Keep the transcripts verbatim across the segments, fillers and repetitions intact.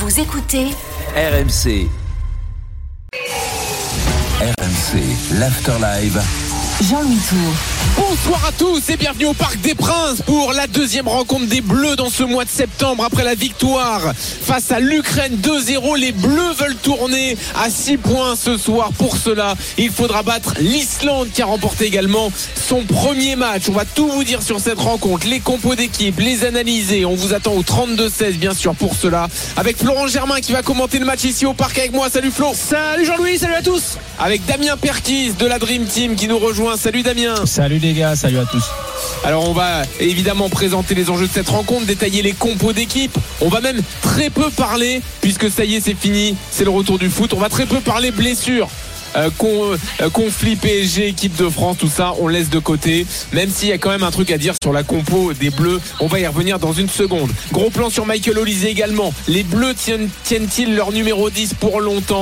Vous écoutez R M C. R M C, l'Afterlive. Jean-Louis Tour. Bonsoir à tous et bienvenue au Parc des Princes pour la deuxième rencontre des Bleus dans ce mois de septembre. Après la victoire face à l'Ukraine deux zéro, les Bleus veulent tourner à six points ce soir. Pour cela, il faudra battre l'Islande qui a remporté également son premier match. On va tout vous dire sur cette rencontre, les compos d'équipe, les analyser. On vous attend au trente-deux seize bien sûr pour cela, avec Florent Germain qui va commenter le match ici au Parc avec moi. Salut Flo. Salut Jean-Louis, salut à tous. Avec Damien Perkis de la Dream Team qui nous rejoint. Salut Damien. Salut les gars, salut à tous. Alors on va évidemment présenter les enjeux de cette rencontre, détailler les compos d'équipe. On va même très peu parler, puisque ça y est c'est fini, c'est le retour du foot. On va très peu parler blessures. Euh, con, euh, conflit P S G, équipe de France, tout ça on laisse de côté, même s'il y a quand même un truc à dire sur la compo des Bleus. On va y revenir dans une seconde. Gros plan sur Michael Olise également. Les Bleus tiennent, tiennent-ils leur numéro dix pour longtemps?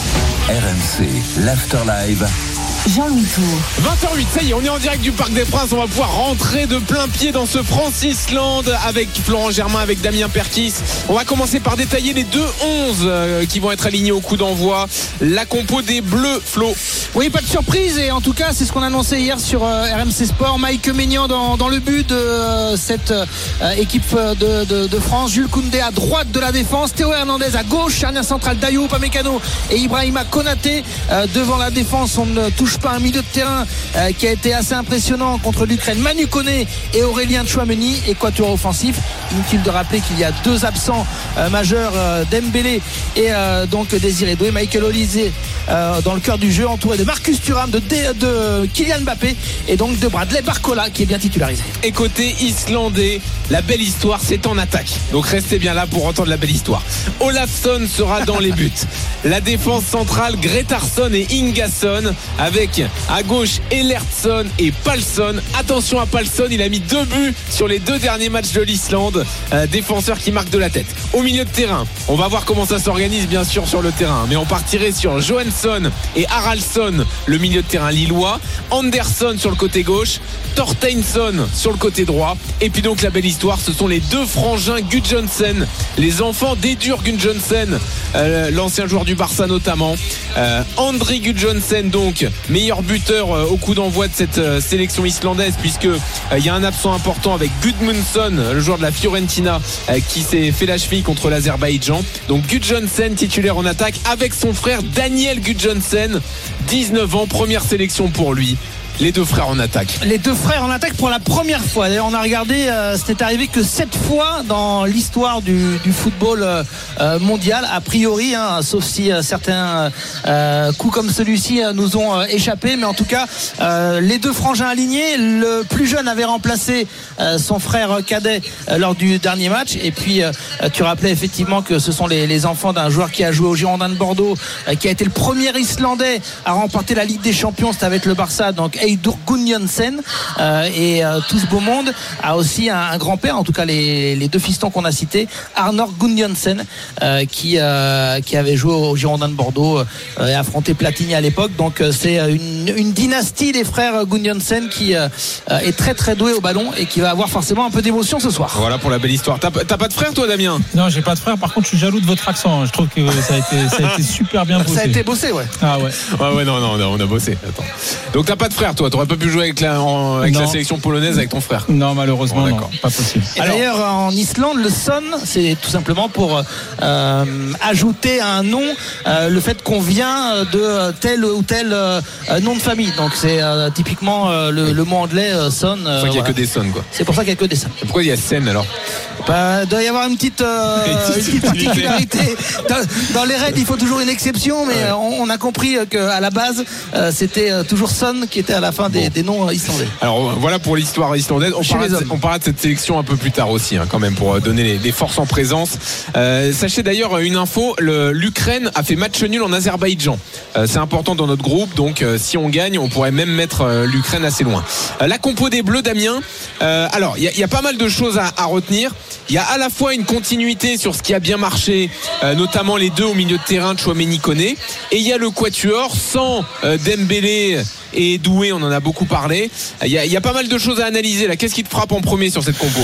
R M C, l'Afterlive. Jean-Louis Tour. vingt heures huit, ça y est, on est en direct du Parc des Princes. On va pouvoir rentrer de plein pied dans ce France-Islande avec Florent Germain, avec Damien Perkis. On va commencer par détailler les deux onze euh, qui vont être alignés au coup d'envoi. La compo des Bleus, Flo. Oui, pas de surprise, et en tout cas c'est ce qu'on a annoncé hier sur euh, R M C Sport. Mike Maignan dans, dans le but de euh, cette euh, équipe de, de, de France. Jules Koundé à droite de la défense, Théo Hernandez à gauche, charnière centrale Dayot Upamecano et Ibrahima Konaté euh, devant la défense. On ne touche pas un milieu de terrain euh, qui a été assez impressionnant contre l'Ukraine. Manu Koné et Aurélien Tchouameni, équateur offensif. Inutile de rappeler qu'il y a deux absents euh, majeurs, euh, Dembélé et euh, donc Désiré Doué. Michael Olise euh, dans le cœur du jeu, entouré de Marcus Thuram, de, de, de Kylian Mbappé et donc de Bradley Barcola qui est bien titularisé. Et côté islandais, la belle histoire c'est en attaque, donc restez bien là pour entendre la belle histoire. Olafsson sera dans les buts. La défense centrale, Gretarsson et Ingasson, avec à gauche Elertsson et Palsson. Attention à Palsson, il a mis deux buts sur les deux derniers matchs de l'Islande. euh, Défenseur qui marque de la tête. Au milieu de terrain, on va voir comment ça s'organise bien sûr sur le terrain, mais on partirait sur Johansson et Haraldsson, le milieu de terrain lillois, Anderson sur le côté gauche, Torsteinsson sur le côté droit. Et puis donc la belle histoire, ce sont les deux frangins Gudjohnsen, les enfants d'Edur Gudjohnsen, euh, l'ancien joueur du Barça notamment. euh, Andri Gudjohnsen donc meilleur buteur euh, au coup d'envoi de cette euh, sélection islandaise, puisque il euh, y a un absent important avec Gudmundsson, le joueur de la Fiorentina, euh, qui s'est fait la cheville contre l'Azerbaïdjan. Donc Gudjohnsen titulaire en attaque avec son frère Daniel Gudjohnsen, dix-neuf ans, première sélection pour lui. Les deux frères en attaque. Les deux frères en attaque pour la première fois. D'ailleurs, on a regardé, euh, c'était arrivé que sept fois dans l'histoire du, du football euh, mondial, a priori, hein, sauf si euh, certains euh, coups comme celui-ci euh, nous ont euh, échappé. Mais en tout cas, euh, les deux frangins alignés. Le plus jeune avait remplacé euh, son frère cadet euh, lors du dernier match. Et puis, euh, tu rappelais effectivement que ce sont les, les enfants d'un joueur qui a joué au Girondins de Bordeaux, euh, qui a été le premier Islandais à remporter la Ligue des Champions. C'était avec le Barça, donc Eidur Gudjohnsen, euh, et euh, tout ce beau monde a aussi un, un grand-père, en tout cas les, les deux fistons qu'on a cités, Arnor Gudjohnsen, euh, qui, euh, qui avait joué au Girondins de Bordeaux euh, et affronté Platini à l'époque. Donc euh, c'est une, une dynastie des frères Gudjohnsen qui euh, est très très douée au ballon et qui va avoir forcément un peu d'émotion ce soir. Voilà pour la belle histoire. T'as, t'as pas de frère toi, Damien? Non, j'ai pas de frère. Par contre, je suis jaloux de votre accent. Je trouve que ça a été, ça a été super bien bossé. Ça a été bossé, ouais. Ah ouais. Ouais, ouais, non, non, on a, on a bossé. Attends. Donc t'as pas de frère, toi? T'aurais pas pu jouer avec la, en, avec la sélection polonaise avec ton frère? Non, malheureusement, bon, non, pas possible. Et Alors, d'ailleurs, en Islande, le son, c'est tout simplement pour euh, ajouter à un nom euh, le fait qu'on vient de tel ou tel euh, nom de famille. Donc c'est euh, typiquement euh, le, le mot anglais euh, son. Euh, c'est pour qu'il n'y a voilà. que des sons, quoi. C'est pour ça qu'il n'y a que des sons. Et pourquoi il y a scène alors? Bah, il doit y avoir une petite, euh, une petite particularité. Dans, dans les raids, il faut toujours une exception, mais ouais. on, on a compris qu'à la base, euh, c'était toujours son qui était à la fin des, bon. des noms islandais. Alors voilà pour l'histoire islandaise. On parlera, de, on parlera de cette sélection un peu plus tard aussi, hein, quand même, pour donner les, les forces en présence. Euh, sachez d'ailleurs une info, le, l'Ukraine a fait match nul en Azerbaïdjan. Euh, c'est important dans notre groupe, donc euh, si on gagne, on pourrait même mettre euh, l'Ukraine assez loin. Euh, la compo des Bleus, Damien. Euh, alors, il y, y a pas mal de choses à, à retenir. Il y a à la fois une continuité sur ce qui a bien marché, euh, notamment les deux au milieu de terrain, Tchouameni, Koné, et il y a le quatuor sans euh, Dembélé et Doué, on en a beaucoup parlé. Il y a, il y a pas mal de choses à analyser là. Qu'est-ce qui te frappe en premier sur cette compo?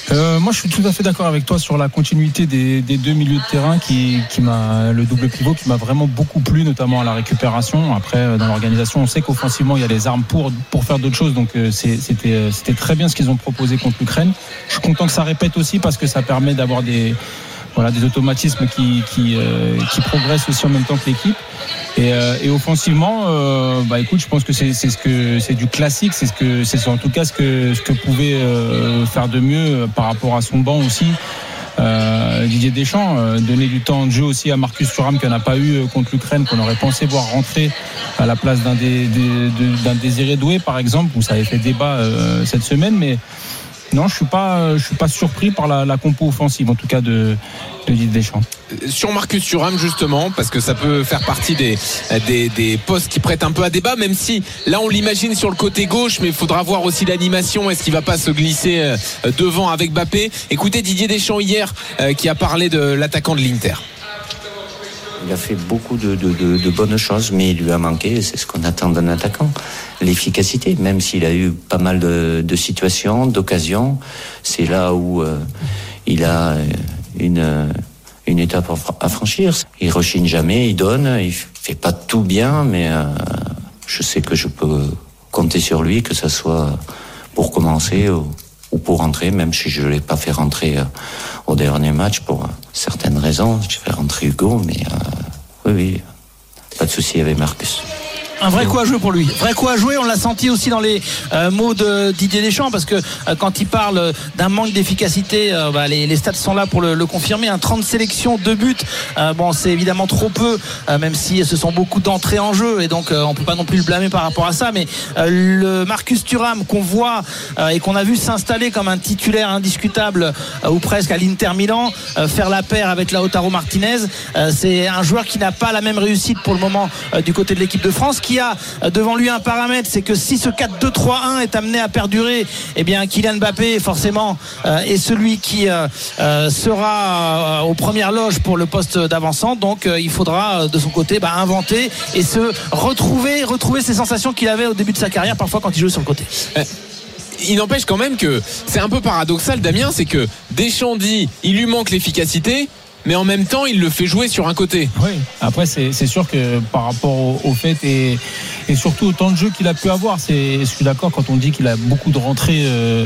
Euh, moi, je suis tout à fait d'accord avec toi sur la continuité des, des deux milieux de terrain qui, qui m'a, le double pivot qui m'a vraiment beaucoup plu, notamment à la récupération. Après, dans l'organisation, on sait qu'offensivement, il y a les armes pour, pour faire d'autres choses. Donc, c'est, c'était, c'était très bien ce qu'ils ont proposé contre l'Ukraine. Je suis content que ça répète aussi parce que ça permet d'avoir des, voilà, des automatismes qui, qui, euh, qui progressent aussi en même temps que l'équipe. Et, euh, et offensivement, euh, bah écoute, je pense que c'est, c'est ce que c'est du classique, c'est ce que c'est en tout cas ce que ce que pouvait euh, faire de mieux par rapport à son banc aussi. Euh, Didier Deschamps, euh, donner du temps de jeu aussi à Marcus Thuram qui n'en a pas eu euh, contre l'Ukraine, qu'on aurait pensé voir rentrer à la place d'un, des, des, de, d'un Désiré Doué par exemple, où ça avait fait débat euh, cette semaine, mais non, je suis pas, je suis pas surpris par la, la compo offensive, en tout cas de, de Didier Deschamps. Sur Marcus Thuram justement, parce que ça peut faire partie des, des, des postes qui prêtent un peu à débat, même si là on l'imagine sur le côté gauche, mais il faudra voir aussi l'animation. Est-ce qu'il va pas se glisser devant avec Mbappé? Écoutez Didier Deschamps hier qui a parlé de l'attaquant de l'Inter. Il a fait beaucoup de, de, de, de bonnes choses, mais il lui a manqué, c'est ce qu'on attend d'un attaquant, l'efficacité. Même s'il a eu pas mal de, de situations, d'occasions, c'est là où euh, il a une, une étape à franchir. Il rechigne jamais, il donne, il fait pas tout bien, mais euh, je sais que je peux compter sur lui, que ça soit pour commencer ou, ou pour rentrer, même si je ne l'ai pas fait rentrer euh, au dernier match pour euh, certaines raisons. Je vais rentrer Hugo, mais euh, oui, oui, pas de souci avec Marcus. Un vrai coup à jouer pour lui. Vrai coup à jouer, on l'a senti aussi dans les euh, mots de Didier Deschamps, parce que euh, quand il parle d'un manque d'efficacité, euh, bah, les, les stats sont là pour le, le confirmer. Un trente sélections, deux buts, euh, bon, c'est évidemment trop peu, euh, même si ce sont beaucoup d'entrées en jeu, et donc euh, on peut pas non plus le blâmer par rapport à ça. Mais euh, le Marcus Thuram qu'on voit euh, et qu'on a vu s'installer comme un titulaire indiscutable euh, ou presque à l'Inter Milan, euh, faire la paire avec Lautaro Martinez, euh, c'est un joueur qui n'a pas la même réussite pour le moment euh, du côté de l'équipe de France, qui a devant lui un paramètre, c'est que si ce quatre deux trois un est amené à perdurer, eh bien Kylian Mbappé forcément euh, est celui qui euh, euh, sera euh, aux premières loges pour le poste d'avancement. Donc euh, il faudra de son côté bah, inventer et se retrouver retrouver ces sensations qu'il avait au début de sa carrière, parfois quand il jouait sur le côté. Il n'empêche quand même que c'est un peu paradoxal, Damien, c'est que Deschamps dit il lui manque l'efficacité, mais en même temps il le fait jouer sur un côté. Oui, après c'est, c'est sûr que par rapport au, au fait et, et surtout au temps de jeu qu'il a pu avoir, c'est, je suis d'accord quand on dit qu'il a beaucoup de rentrées euh,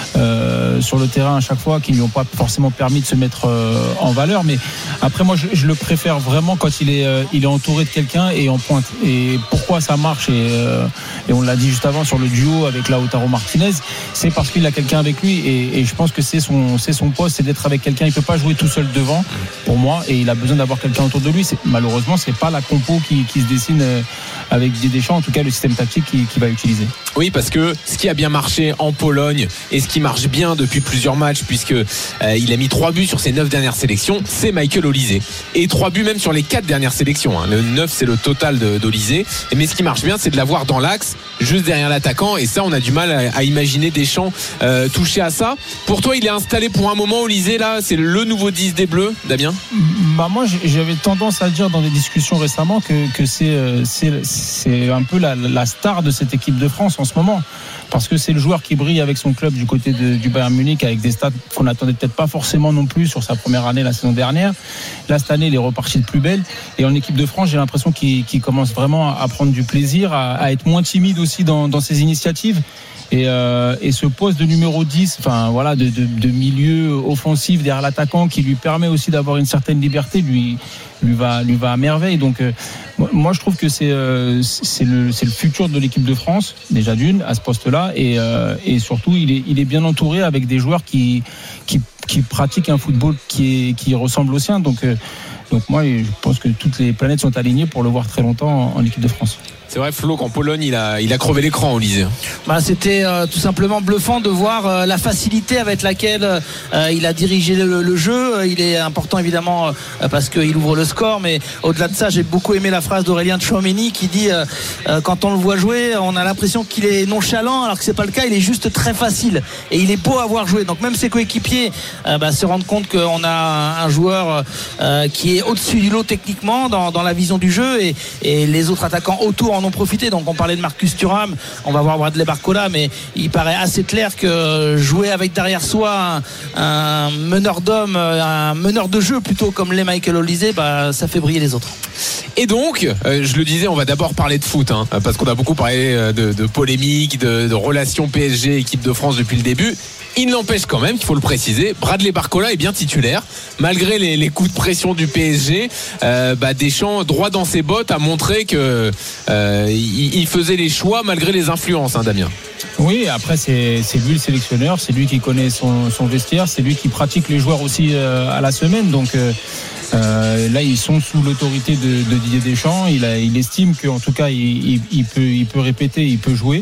euh, sur le terrain à chaque fois qui ne lui ont pas forcément permis de se mettre euh, en valeur, mais après moi je, je le préfère vraiment quand il est, euh, il est entouré de quelqu'un et en pointe. Et pourquoi ça marche, et, euh, et on l'a dit juste avant sur le duo avec Lautaro Martinez, c'est parce qu'il a quelqu'un avec lui, et, et je pense que c'est son, c'est son poste, c'est d'être avec quelqu'un. Il ne peut pas jouer tout seul devant pour moi, et il a besoin d'avoir quelqu'un autour de lui. C'est, malheureusement c'est pas la compo qui, qui se dessine avec Didier Deschamps, en tout cas le système tactique qu'il, qu'il va utiliser. Oui, parce que ce qui a bien marché en Pologne et ce qui marche bien depuis plusieurs matchs, puisque euh, il a mis trois buts sur ses neuf dernières sélections, c'est Michael Olise, et trois buts même sur les quatre dernières sélections, hein. Le neuf c'est le total de, d'Olise, mais ce qui marche bien c'est de l'avoir dans l'axe, juste derrière l'attaquant, et ça on a du mal à, à imaginer Deschamps euh, toucher à ça. Pour toi il est installé pour un moment, Olise, là c'est le nouveau dix des Bleus, Damien? Bah moi j'avais tendance à dire dans des discussions récemment que, que c'est, c'est, c'est un peu la, la star de cette équipe de France en ce moment, parce que c'est le joueur qui brille avec son club du côté de, du Bayern Munich, avec des stats qu'on n'attendait peut-être pas forcément non plus sur sa première année la saison dernière. Là cette année il est reparti de plus belle, et en équipe de France j'ai l'impression qu'il, qu'il commence vraiment à prendre du plaisir, à, à être moins timide aussi dans, dans ses initiatives. Et, euh, et ce poste de numéro dix, enfin voilà, de, de, de milieu offensif derrière l'attaquant, qui lui permet aussi d'avoir une certaine liberté, lui, lui va, lui va à merveille. Donc euh, moi je trouve que c'est, euh, c'est le, c'est le futur de l'équipe de France, déjà d'une à ce poste-là, et, euh, et surtout il est, il est bien entouré avec des joueurs qui, qui, qui pratiquent un football qui, est, qui ressemble au sien. Donc, euh, donc moi je pense que toutes les planètes sont alignées pour le voir très longtemps en, en équipe de France. C'est vrai, Flo, qu'en Pologne, il a, il a crevé l'écran, Olise. Bah, c'était euh, tout simplement bluffant de voir euh, la facilité avec laquelle euh, il a dirigé le, le jeu. Il est important évidemment euh, parce qu'il ouvre le score, mais au-delà de ça, j'ai beaucoup aimé la phrase d'Aurélien Tchouaméni qui dit euh, euh, quand on le voit jouer, on a l'impression qu'il est nonchalant, alors que c'est pas le cas. Il est juste très facile et il est beau à voir jouer. Donc même ses coéquipiers euh, bah, se rendent compte qu'on a un joueur euh, qui est au-dessus du lot techniquement dans, dans la vision du jeu, et, et les autres attaquants autour en ont profité. Donc on parlait de Marcus Thuram, on va voir Bradley Barcola, mais il paraît assez clair que jouer avec derrière soi un, un meneur d'hommes, un meneur de jeu plutôt comme l'est Michael Olise, bah, ça fait briller les autres. Et donc, euh, je le disais, on va d'abord parler de foot, hein, parce qu'on a beaucoup parlé de, de polémiques, de, de relations P S G, équipe de France depuis le début. Il n'empêche quand même, qu'il faut le préciser, Bradley Barcola est bien titulaire. Malgré les, les coups de pression du P S G, euh, bah Deschamps, droit dans ses bottes, a montré que euh, il, il faisait les choix malgré les influences, hein, Damien. Oui, après c'est, c'est lui le sélectionneur, c'est lui qui connaît son, son vestiaire, c'est lui qui pratique les joueurs aussi euh, à la semaine. Donc euh, euh, là, ils sont sous l'autorité de, de Didier Deschamps. Il, a, il estime qu'en tout cas, il, il, il, peut, il peut répéter, il peut jouer.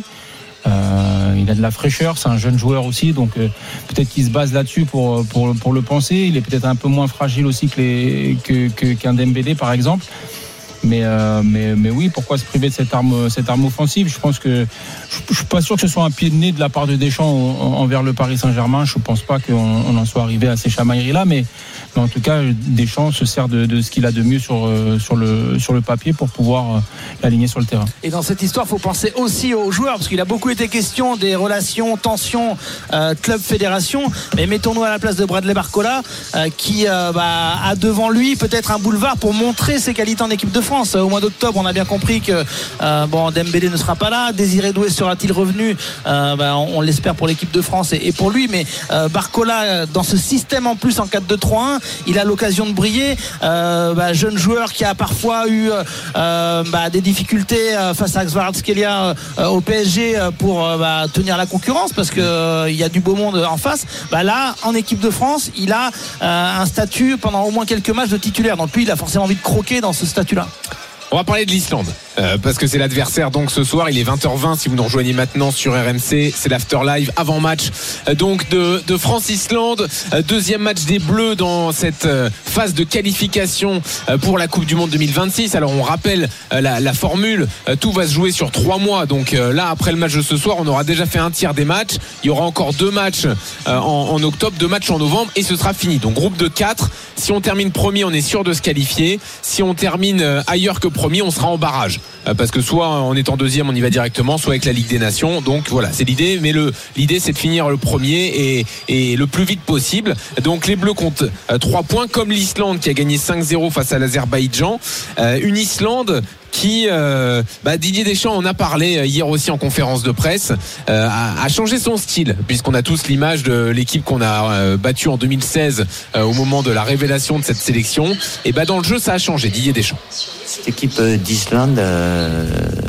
Euh, il a de la fraîcheur, c'est un jeune joueur aussi, donc euh, peut-être qu'il se base là-dessus pour, pour, pour le penser. Il est peut-être un peu moins fragile aussi que les, que, que, qu'un Dembélé par exemple. Mais, euh, mais, mais oui, pourquoi se priver de cette arme, cette arme offensive ? Je pense que je, je suis pas sûr que ce soit un pied de nez de la part de Deschamps envers le Paris Saint-Germain. Je pense pas qu'on on en soit arrivé à ces chamailleries-là, mais, mais en tout cas, Deschamps se sert de, de ce qu'il a de mieux sur, sur, le, sur le papier pour pouvoir l'aligner sur le terrain. Et dans cette histoire, il faut penser aussi aux joueurs, parce qu'il a beaucoup été question des relations, tensions, euh, club-fédération. Mais mettons-nous à la place de Bradley Barcola, euh, qui euh, bah, a devant lui peut-être un boulevard pour montrer ses qualités en équipe de France. Au mois d'octobre, on a bien compris que euh, bon, Dembélé ne sera pas là. Désiré Doué sera-t-il revenu euh, bah, on, on l'espère pour l'équipe de France et, et pour lui. Mais euh, Barcola, dans ce système en plus en quatre deux trois un, il a l'occasion de briller. Euh, bah, jeune joueur qui a parfois eu euh, bah, des difficultés euh, face à Kvaratskhelia euh, au P S G pour euh, bah, tenir la concurrence parce qu'il euh, y a du beau monde en face. Bah, là, en équipe de France, il a euh, un statut pendant au moins quelques matchs de titulaire. Donc lui, il a forcément envie de croquer dans ce statut-là. On va parler de l'Islande euh, parce que c'est l'adversaire donc ce soir. Il est vingt heures vingt si vous nous rejoignez maintenant sur R M C. C'est l'after live avant match euh, donc de, de France-Islande. Euh, deuxième match des Bleus dans cette euh, phase de qualification euh, pour la Coupe du Monde deux mille vingt-six. Alors on rappelle euh, la, la formule. Euh, tout va se jouer sur trois mois. Donc euh, là après le match de ce soir, on aura déjà fait un tiers des matchs. Il y aura encore deux matchs euh, en, en octobre, deux matchs en novembre et ce sera fini. Donc groupe de quatre. Si on termine premier, on est sûr de se qualifier. Si on termine euh, ailleurs que premier, on sera en barrage euh, parce que soit en étant deuxième on y va directement, soit avec la Ligue des Nations. Donc voilà, c'est l'idée, mais le, l'idée c'est de finir le premier et, et le plus vite possible. Donc les Bleus comptent euh, trois points comme l'Islande qui a gagné cinq zéro face à l'Azerbaïdjan. Euh, une Islande qui, euh, bah Didier Deschamps en a parlé hier aussi en conférence de presse, euh, a, a changé son style, puisqu'on a tous l'image de l'équipe qu'on a euh, battue en deux mille seize euh, au moment de la révélation de cette sélection. Et bah dans le jeu, ça a changé, Didier Deschamps. Cette équipe d'Islande euh,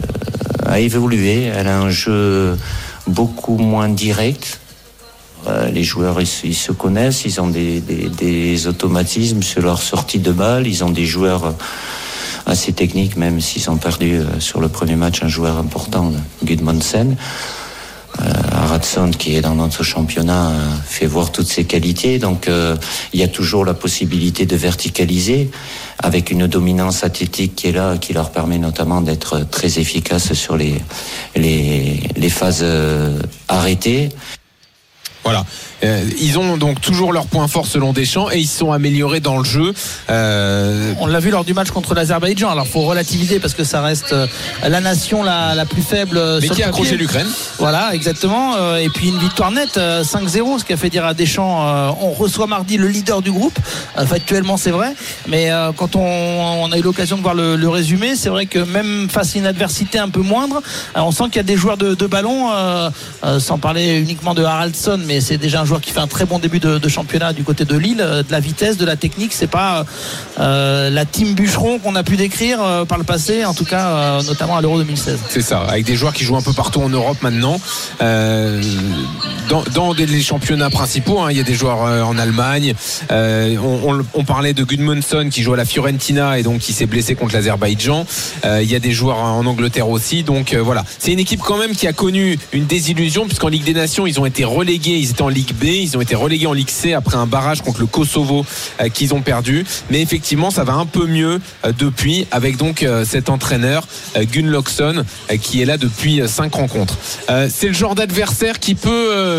a évolué, elle a un jeu beaucoup moins direct. Euh, les joueurs, ils, ils se connaissent, ils ont des, des, des automatismes sur leur sortie de balle, ils ont des joueurs assez techniques, même s'ils ont perdu euh, sur le premier match un joueur important, Gudmundsen. Euh, Haradsson, qui est dans notre championnat, euh, fait voir toutes ses qualités. Donc euh, il y a toujours la possibilité de verticaliser avec une dominance athlétique qui est là, qui leur permet notamment d'être très efficaces sur les, les, les phases euh, arrêtées. Voilà. Euh, ils ont donc toujours leurs points forts selon Deschamps et ils se sont améliorés dans le jeu. Euh... On l'a vu lors du match contre l'Azerbaïdjan. Alors il faut relativiser parce que ça reste euh, la nation la, la plus faible. Mais qui a accroché l'Ukraine. Voilà, exactement. Euh, et puis une victoire nette, euh, cinq zéro, ce qui a fait dire à Deschamps, euh, on reçoit mardi le leader du groupe. Euh, factuellement c'est vrai. Mais euh, quand on, on a eu l'occasion de voir le, le résumé, c'est vrai que même face à une adversité un peu moindre, euh, on sent qu'il y a des joueurs de, de ballon, euh, euh, sans parler uniquement de Haraldsson, mais c'est déjà un joueur qui fait un très bon début de, de championnat du côté de Lille, de la vitesse, de la technique. C'est pas euh, la team Bûcheron qu'on a pu décrire euh, par le passé, en tout cas euh, notamment à l'Euro deux mille seize. C'est ça, avec des joueurs qui jouent un peu partout en Europe maintenant. Euh, dans, dans des, les championnats principaux, hein, il y a des joueurs euh, en Allemagne. Euh, on, on, on parlait de Gudmundsson qui joue à la Fiorentina et donc qui s'est blessé contre l'Azerbaïdjan. Euh, il y a des joueurs en Angleterre aussi. Donc euh, voilà, c'est une équipe quand même qui a connu une désillusion puisqu'en Ligue des Nations ils ont été relégués, ils étaient en Ligue B, ils ont été relégués en Ligue C après un barrage contre le Kosovo euh, qu'ils ont perdu. Mais effectivement, ça va un peu mieux euh, depuis avec donc euh, cet entraîneur euh, Gunnlaugsson euh, qui est là depuis euh, cinq rencontres. Euh, c'est le genre d'adversaire qui peut euh,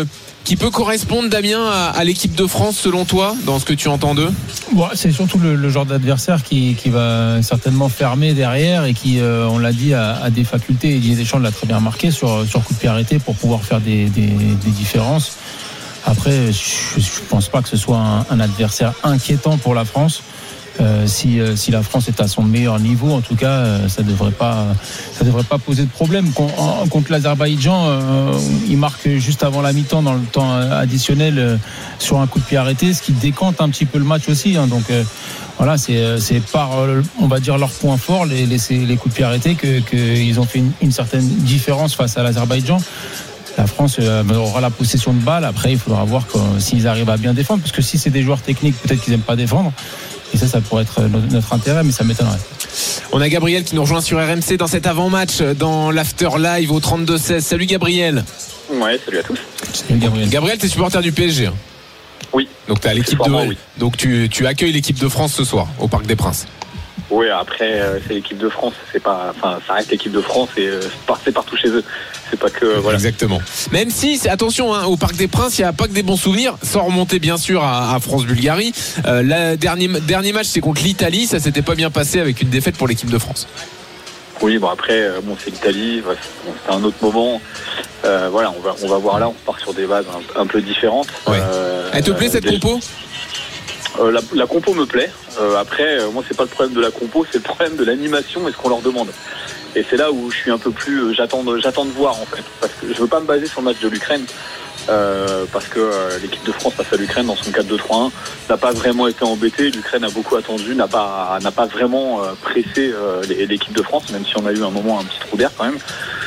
qui peut correspondre, Damien, à, à l'équipe de France selon toi, dans ce que tu entends d'eux? Bon, c'est surtout le, le genre d'adversaire qui, qui va certainement fermer derrière et qui, euh, on l'a dit, a, a des facultés. Didier Deschamps l'a très bien marqué sur, sur coup de pied arrêté pour pouvoir faire des, des, des différences. Après, je ne pense pas que ce soit un, un adversaire inquiétant pour la France. Euh, si, euh, si la France est à son meilleur niveau, en tout cas, euh, ça devrait pas, ça devrait pas poser de problème. Con, en, contre l'Azerbaïdjan, euh, il marque juste avant la mi-temps, dans le temps additionnel, euh, sur un coup de pied arrêté, ce qui décante un petit peu le match aussi. Hein, donc euh, voilà, c'est, c'est par, on va dire, leur point fort, les, les, les coups de pied arrêtés, que, que ils ont fait une, une certaine différence face à l'Azerbaïdjan. La France euh, aura la possession de balle. Après, il faudra voir quand, s'ils arrivent à bien défendre, parce que si c'est des joueurs techniques, peut-être qu'ils n'aiment pas défendre. Et ça, ça pourrait être notre intérêt, mais ça m'étonnerait. On a Gabriel qui nous rejoint sur R M C dans cet avant-match, dans l'After Live au trente-deux seize. Salut Gabriel. Ouais, salut à tous. Salut Gabriel. Gabriel, t'es supporter du P S G, hein? Oui. Donc t'es à l'équipe de... oui. Donc tu, tu accueilles l'équipe de France ce soir au Parc des Princes. Oui, après euh, c'est l'équipe de France, c'est pas, enfin ça reste l'équipe de France et euh, c'est partout chez eux. C'est pas que euh, voilà. Exactement. Même si, attention, hein, au Parc des Princes, il n'y a pas que des bons souvenirs, sans remonter bien sûr à, à France-Bulgarie. Euh, le dernier, dernier match, c'est contre l'Italie, ça s'était pas bien passé avec une défaite pour l'équipe de France. Oui, bon après, euh, bon c'est l'Italie, bon, c'est un autre moment. Euh, voilà, on va, on va voir là, on part sur des bases un, un peu différentes. Ouais. Euh, Elle te plaît cette des... compo? Euh, la, la compo me plaît. Euh, après, euh, moi, c'est pas le problème de la compo, c'est le problème de l'animation et ce qu'on leur demande. Et c'est là où je suis un peu plus. Euh, j'attends, de, j'attends de voir en fait, parce que je veux pas me baser sur le match de l'Ukraine, euh, parce que euh, l'équipe de France face à l'Ukraine dans son quatre deux trois un n'a pas vraiment été embêtée. L'Ukraine a beaucoup attendu, n'a pas, n'a pas vraiment euh, pressé euh, l'équipe de France, même si on a eu un moment un petit trou d'air quand même.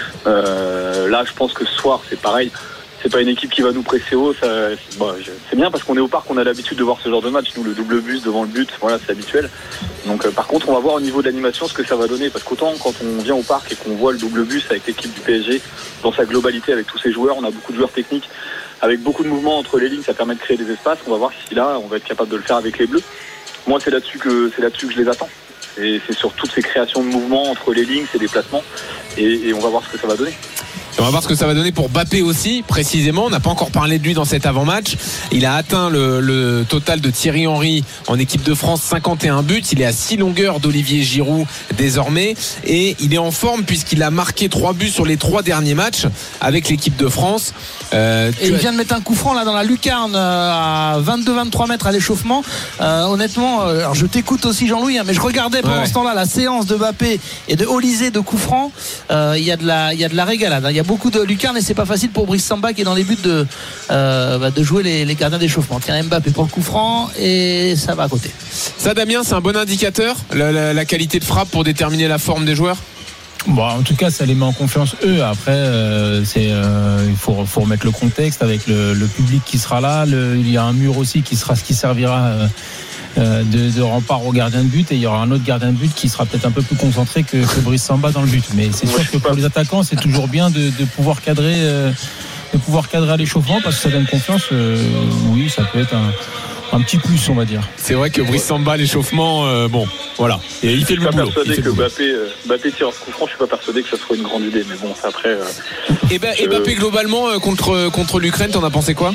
Euh, là, je pense que ce soir, c'est pareil. C'est pas une équipe qui va nous presser haut. Ça, c'est, bon, c'est bien parce qu'on est au parc, on a l'habitude de voir ce genre de match. Nous, le double bus devant le but, voilà, c'est habituel. Donc, euh, par contre, on va voir au niveau de l'animation ce que ça va donner. Parce qu'autant quand on vient au parc et qu'on voit le double bus avec l'équipe du P S G dans sa globalité, avec tous ses joueurs, on a beaucoup de joueurs techniques, avec beaucoup de mouvements entre les lignes, ça permet de créer des espaces. On va voir si là, on va être capable de le faire avec les Bleus. Moi, c'est là-dessus que c'est là-dessus que je les attends. Et c'est sur toutes ces créations de mouvements entre les lignes, ces déplacements, et, et on va voir ce que ça va donner. On va voir ce que ça va donner pour Mbappé aussi, précisément. On n'a pas encore parlé de lui dans cet avant-match. Il a atteint le, le total de Thierry Henry en équipe de France, cinquante et un buts. Il est à six longueurs d'Olivier Giroud désormais. Et il est en forme puisqu'il a marqué trois buts sur les trois derniers matchs avec l'équipe de France. Euh, et il vient de mettre un coup franc là dans la lucarne à vingt-deux vingt-trois mètres à l'échauffement. Euh, honnêtement, euh, alors je t'écoute aussi Jean-Louis, hein, mais je regardais pendant ouais. ce temps-là la séance de Mbappé et de Olysée de coup franc. Euh, il y a de la, il y a de la régalade. Hein. Il y a beaucoup de lucarnes et c'est pas facile pour Brice Samba qui est dans les buts de, euh, bah, de jouer les, les gardiens d'échauffement. Tiens, Mbappé pour le coup franc et ça va à côté. Ça, Damien, c'est un bon indicateur, la, la, la qualité de frappe pour déterminer la forme des joueurs? Bon, en tout cas, ça les met en confiance eux. Après, euh, c'est, euh, il faut, faut remettre le contexte avec le, le public qui sera là. Le, il y a un mur aussi qui sera ce qui servira euh, euh, de, de rempart au gardien de but. Et il y aura un autre gardien de but qui sera peut-être un peu plus concentré que, que Brice Samba dans le but. Mais c'est sûr que pour les attaquants, c'est toujours bien de, de pouvoir cadrer, euh, de pouvoir cadrer à l'échauffement parce que ça donne confiance. Euh, oui, ça peut être un. Un petit plus, on va dire. C'est vrai que Brice Samba, l'échauffement, euh, bon, voilà. Et il fait le boulot. Je suis pas persuadé que Mbappé, euh, Mbappé tire ce coup franc. Je suis pas persuadé que ça soit une grande idée, mais bon, c'est après. Euh, et, ben, je... et Mbappé globalement euh, contre contre l'Ukraine, t'en as pensé quoi?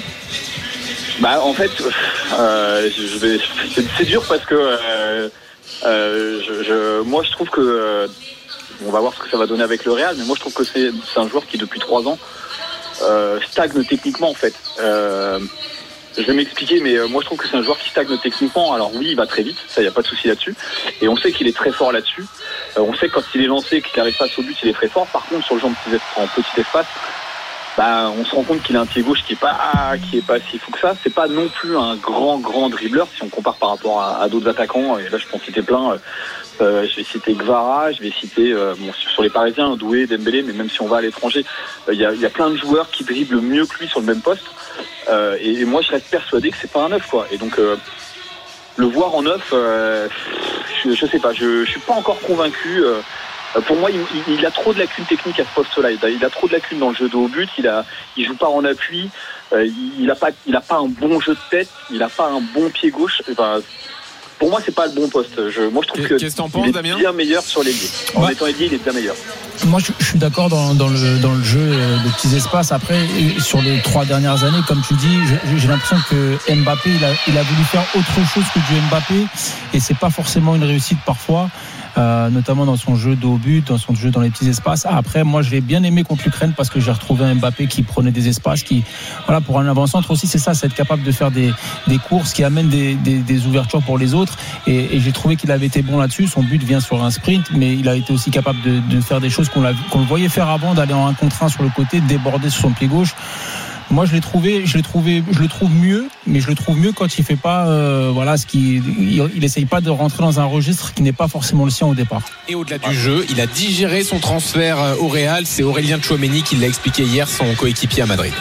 Bah en fait, euh, je vais, c'est, c'est dur parce que euh, euh, je, je, moi je trouve que euh, on va voir ce que ça va donner avec le Real, mais moi je trouve que c'est, c'est un joueur qui depuis trois ans euh, stagne techniquement en fait. Euh, Je vais m'expliquer, mais moi je trouve que c'est un joueur qui stagne techniquement. Alors oui, il va très vite, ça y a pas de souci là-dessus. Et on sait qu'il est très fort là-dessus. Euh, on sait que quand il est lancé, qu'il arrive face au but, il est très fort. Par contre, sur le genre de en petit espace, bah, on se rend compte qu'il a un pied gauche qui est pas, qui est pas si fou que ça. C'est pas non plus un grand, grand dribbleur si on compare par rapport à, à d'autres attaquants. Et là, je peux en citer plein. Euh, je vais citer Gvara, je vais citer euh, bon, sur les Parisiens, Doué, Dembélé, mais même si on va à l'étranger, il euh, y, y a plein de joueurs qui dribblent mieux que lui sur le même poste. Euh, et, et moi, je reste persuadé que c'est pas un neuf, quoi. Et donc, euh, le voir en neuf, euh, je, je sais pas, je, je suis pas encore convaincu. Euh, pour moi, il, il, il a trop de lacunes techniques à ce poste-là. Il a, il a trop de lacunes dans le jeu de haut but. Il a, il joue pas en appui. Euh, il, il a pas, il a pas un bon jeu de tête. Il a pas un bon pied gauche. Enfin, pour moi, c'est pas le bon poste. Je, moi, je trouve que Qu'est-ce que t'en penses, il est Damien bien meilleur sur l'ailier. En Ouais. étant ailier, il est bien meilleur. Moi, je, je suis d'accord dans, dans, le, dans le jeu de petits espaces. Après, sur les trois dernières années, comme tu dis, j'ai, j'ai l'impression que Mbappé, il a, il a voulu faire autre chose que du Mbappé, et c'est pas forcément une réussite parfois. Euh, notamment dans son jeu de haut but, dans son jeu dans les petits espaces. Ah, après, moi, je l'ai bien aimé contre l'Ukraine parce que j'ai retrouvé un Mbappé qui prenait des espaces, qui, voilà, pour un avant-centre aussi, c'est ça, c'est être capable de faire des, des courses qui amènent des, des, des ouvertures pour les autres. Et, et j'ai trouvé qu'il avait été bon là-dessus. Son but vient sur un sprint, mais il a été aussi capable de, de faire des choses qu'on, l'a, qu'on le voyait faire avant, d'aller en un contre un sur le côté, de déborder sur son pied gauche. Moi, je l'ai trouvé, je l'ai trouvé, je le trouve mieux, mais je le trouve mieux quand il fait pas, euh, voilà, ce qui, il, il essaye pas de rentrer dans un registre qui n'est pas forcément le sien au départ. Et au-delà du jeu, il a digéré son transfert au Real. C'est Aurélien Tchouaméni qui l'a expliqué hier, son coéquipier à Madrid.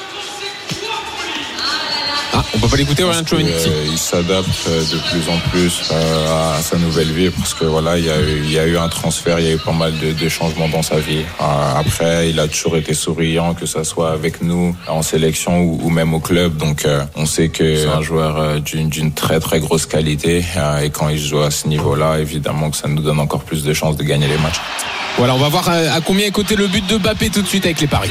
Ah, on peut pas l'écouter, Aurélien Tchouaméni. Euh, il s'adapte de plus en plus euh, à sa nouvelle vie parce que voilà, il y a eu, il y a eu un transfert, il y a eu pas mal de, de changements dans sa vie. Euh, après, il a toujours été souriant, que ça soit avec nous en sélection ou, ou même au club. Donc, euh, on sait que c'est un joueur euh, d'une, d'une très très grosse qualité euh, et quand il joue à ce niveau-là, évidemment que ça nous donne encore plus de chances de gagner les matchs. Voilà, on va voir à combien est coté le but de Mbappé tout de suite avec les paris.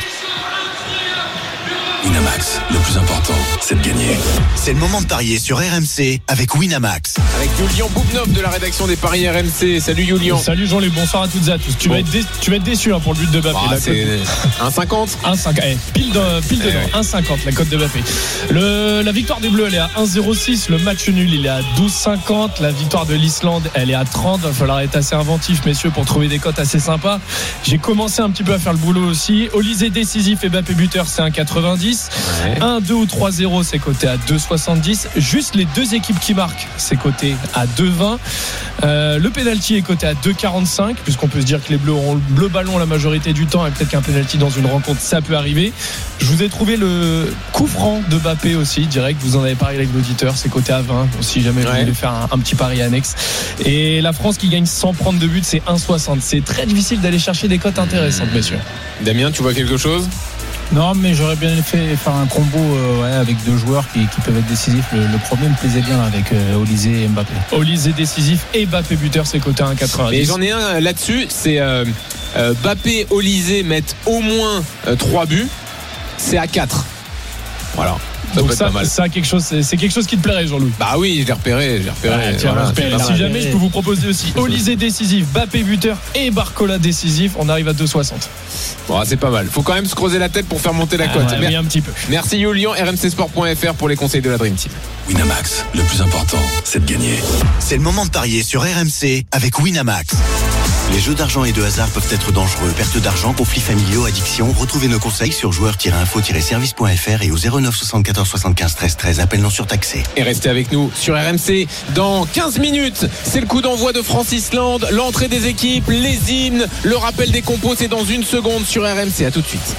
Winamax, le plus important, c'est de gagner. C'est le moment de parier sur R M C avec Winamax. Avec Julian Boubnov de la rédaction des paris R M C. Salut Julian. Salut Jean-Luc, bonsoir à toutes et à tous. Tu, bon. vas, être dé- tu vas être déçu hein, pour le but de Mbappé. Ah, La c'est cote- un cinquante. un cinquante, eh, pile, de, pile dedans, ouais. un cinquante la cote de Mbappé. Le, la victoire des Bleus, elle est à un zéro six. Le match nul, il est à douze cinquante. La victoire de l'Islande, elle est à trente. Il va falloir être assez inventif, messieurs, pour trouver des cotes assez sympas. J'ai commencé un petit peu à faire le boulot aussi. Olysée décisif et Mbappé buteur, c'est un quatre-vingt-dix. Ouais. un deux ou trois zéro, c'est coté à deux soixante-dix. Juste les deux équipes qui marquent, c'est coté à deux vingt. Euh, le penalty est coté à deux quarante-cinq, puisqu'on peut se dire que les Bleus auront le bleu ballon la majorité du temps, et peut-être qu'un penalty dans une rencontre, ça peut arriver. Je vous ai trouvé le coup franc de Mbappé aussi, direct. Vous en avez parlé avec l'auditeur, c'est coté à vingt. Bon, si jamais vous Ouais. voulez faire un, un petit pari annexe. Et la France qui gagne sans prendre de but, c'est un soixante. C'est très difficile d'aller chercher des cotes intéressantes, messieurs. Damien, tu vois quelque chose? Non, mais j'aurais bien fait faire un combo euh, ouais, avec deux joueurs qui, qui peuvent être décisifs. Le, le premier me plaisait bien avec euh, Olysée et Mbappé. Olysée décisif et Mbappé buteur, c'est coté à un quatre-vingt-dix. Et j'en ai un là-dessus, c'est euh, euh, Mbappé, Olysée mettent au moins euh, trois buts, c'est à quatre. Voilà. Ça Donc peut être ça, pas mal. ça quelque chose, c'est, c'est quelque chose qui te plairait, Jean-Louis. Bah oui, je l'ai repéré, je l'ai repéré. Ouais, tiens, Voilà, repéré. c'est pas Si mal. jamais je peux vous proposer aussi Olysée décisif, Mbappé buteur et Barcola décisif, on arrive à deux soixante. Bon, c'est pas mal. Faut quand même se creuser la tête pour faire monter la cote. Ah ouais, Mer- oui, un petit peu. Merci Julian, R M C sport point F R pour les conseils de la Dream Team. Winamax, le plus important, c'est de gagner. C'est le moment de parier sur R M C avec Winamax. Les jeux d'argent et de hasard peuvent être dangereux. Perte d'argent, conflits familiaux, addiction. Retrouvez nos conseils sur joueurs tiret info tiret service point F R et au zéro neuf soixante-quatorze soixante-quinze treize treize. Appel non surtaxé. Et restez avec nous sur R M C. Dans quinze minutes, c'est le coup d'envoi de France-Islande. L'entrée des équipes, les hymnes, le rappel des compos, c'est dans une seconde sur R M C. À tout de suite.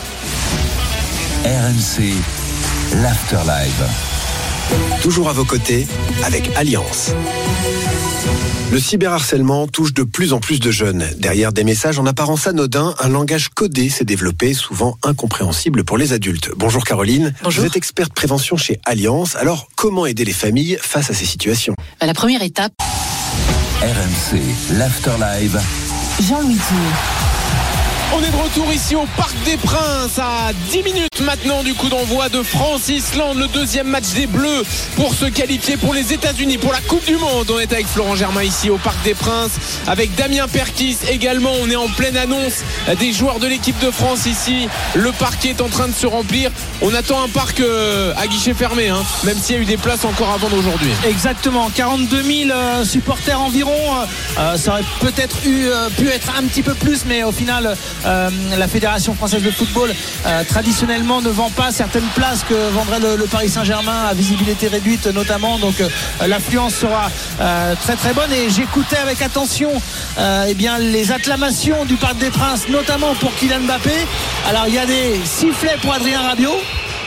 R M C, l'Afterlife. Toujours à vos côtés avec Alliance. Le cyberharcèlement touche de plus en plus de jeunes. Derrière des messages en apparence anodins, un langage codé s'est développé, souvent incompréhensible pour les adultes. Bonjour Caroline. Bonjour. Vous êtes experte prévention chez Alliance. Alors, comment aider les familles face à ces situations ? La première étape, R M C, l'Afterlife. Jean-Louis Tour. On est de retour ici au Parc des Princes à dix minutes maintenant du coup d'envoi de France-Islande, le deuxième match des Bleus pour se qualifier pour les États-Unis, pour la Coupe du Monde. On est avec Florent Germain ici au Parc des Princes, avec Damien Perkis également. On est en pleine annonce des joueurs de l'équipe de France ici. Le parquet est en train de se remplir. On attend un parc euh, à guichet fermé, hein, même s'il y a eu des places encore à vendre aujourd'hui. Exactement, quarante-deux mille euh, supporters environ. Euh, ça aurait peut-être eu, euh, pu être un petit peu plus, mais au final, euh, la Fédération française de football euh, traditionnellement ne vend pas certaines places que vendrait le, le Paris Saint-Germain à visibilité réduite notamment. Donc euh, l'affluence sera euh, très très bonne. Et j'écoutais avec attention euh, eh bien, les acclamations du Parc des Princes, notamment pour Kylian Mbappé. Alors il y a des sifflets pour Adrien Rabiot.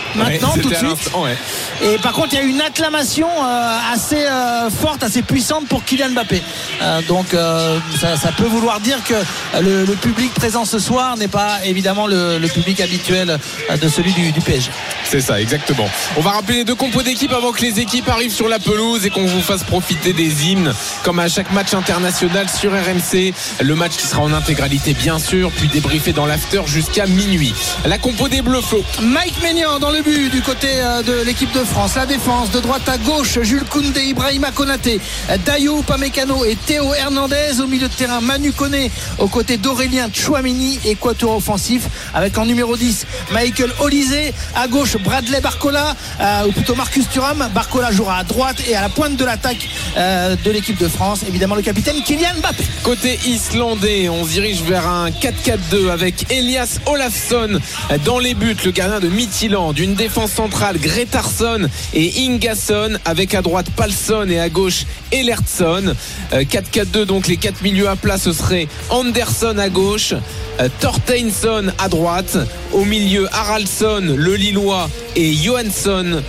maintenant, ouais, tout de suite. Ouais. Et par contre, il y a une acclamation euh, assez euh, forte, assez puissante pour Kylian Mbappé. Euh, donc, euh, ça, ça peut vouloir dire que le, le public présent ce soir n'est pas évidemment le, le public habituel de celui du, du P S G. C'est ça, exactement. On va rappeler les deux compos d'équipe avant que les équipes arrivent sur la pelouse et qu'on vous fasse profiter des hymnes comme à chaque match international sur R M C. Le match qui sera en intégralité bien sûr, puis débriefé dans l'after jusqu'à minuit. La compo des Bleus, Flo. Mike Maignan dans le but du côté de l'équipe de France. La défense de droite à gauche, Jules Koundé, Ibrahima Konaté, Dayot Upamecano et Théo Hernandez. Au milieu de terrain, Manu Koné aux côtés d'Aurélien Tchouameni et quatuor offensif avec en numéro dix Michael Olise, à gauche Bradley Barcola, euh, ou plutôt Marcus Thuram. Barcola jouera à droite et à la pointe de l'attaque euh, de l'équipe de France, évidemment le capitaine Kylian Mbappé. Côté islandais, on se dirige vers un quatre quatre deux avec Elias Olafsson dans les buts, le gardien de Midtjylland. Une défense centrale, Gretarsson et Ingasson avec à droite Palsson et à gauche Ellertsson. quatre quatre deux, donc les quatre milieux à plat, ce serait Anderson à gauche, Thorsteinsson à droite, au milieu Haraldsson le Lillois et Johansson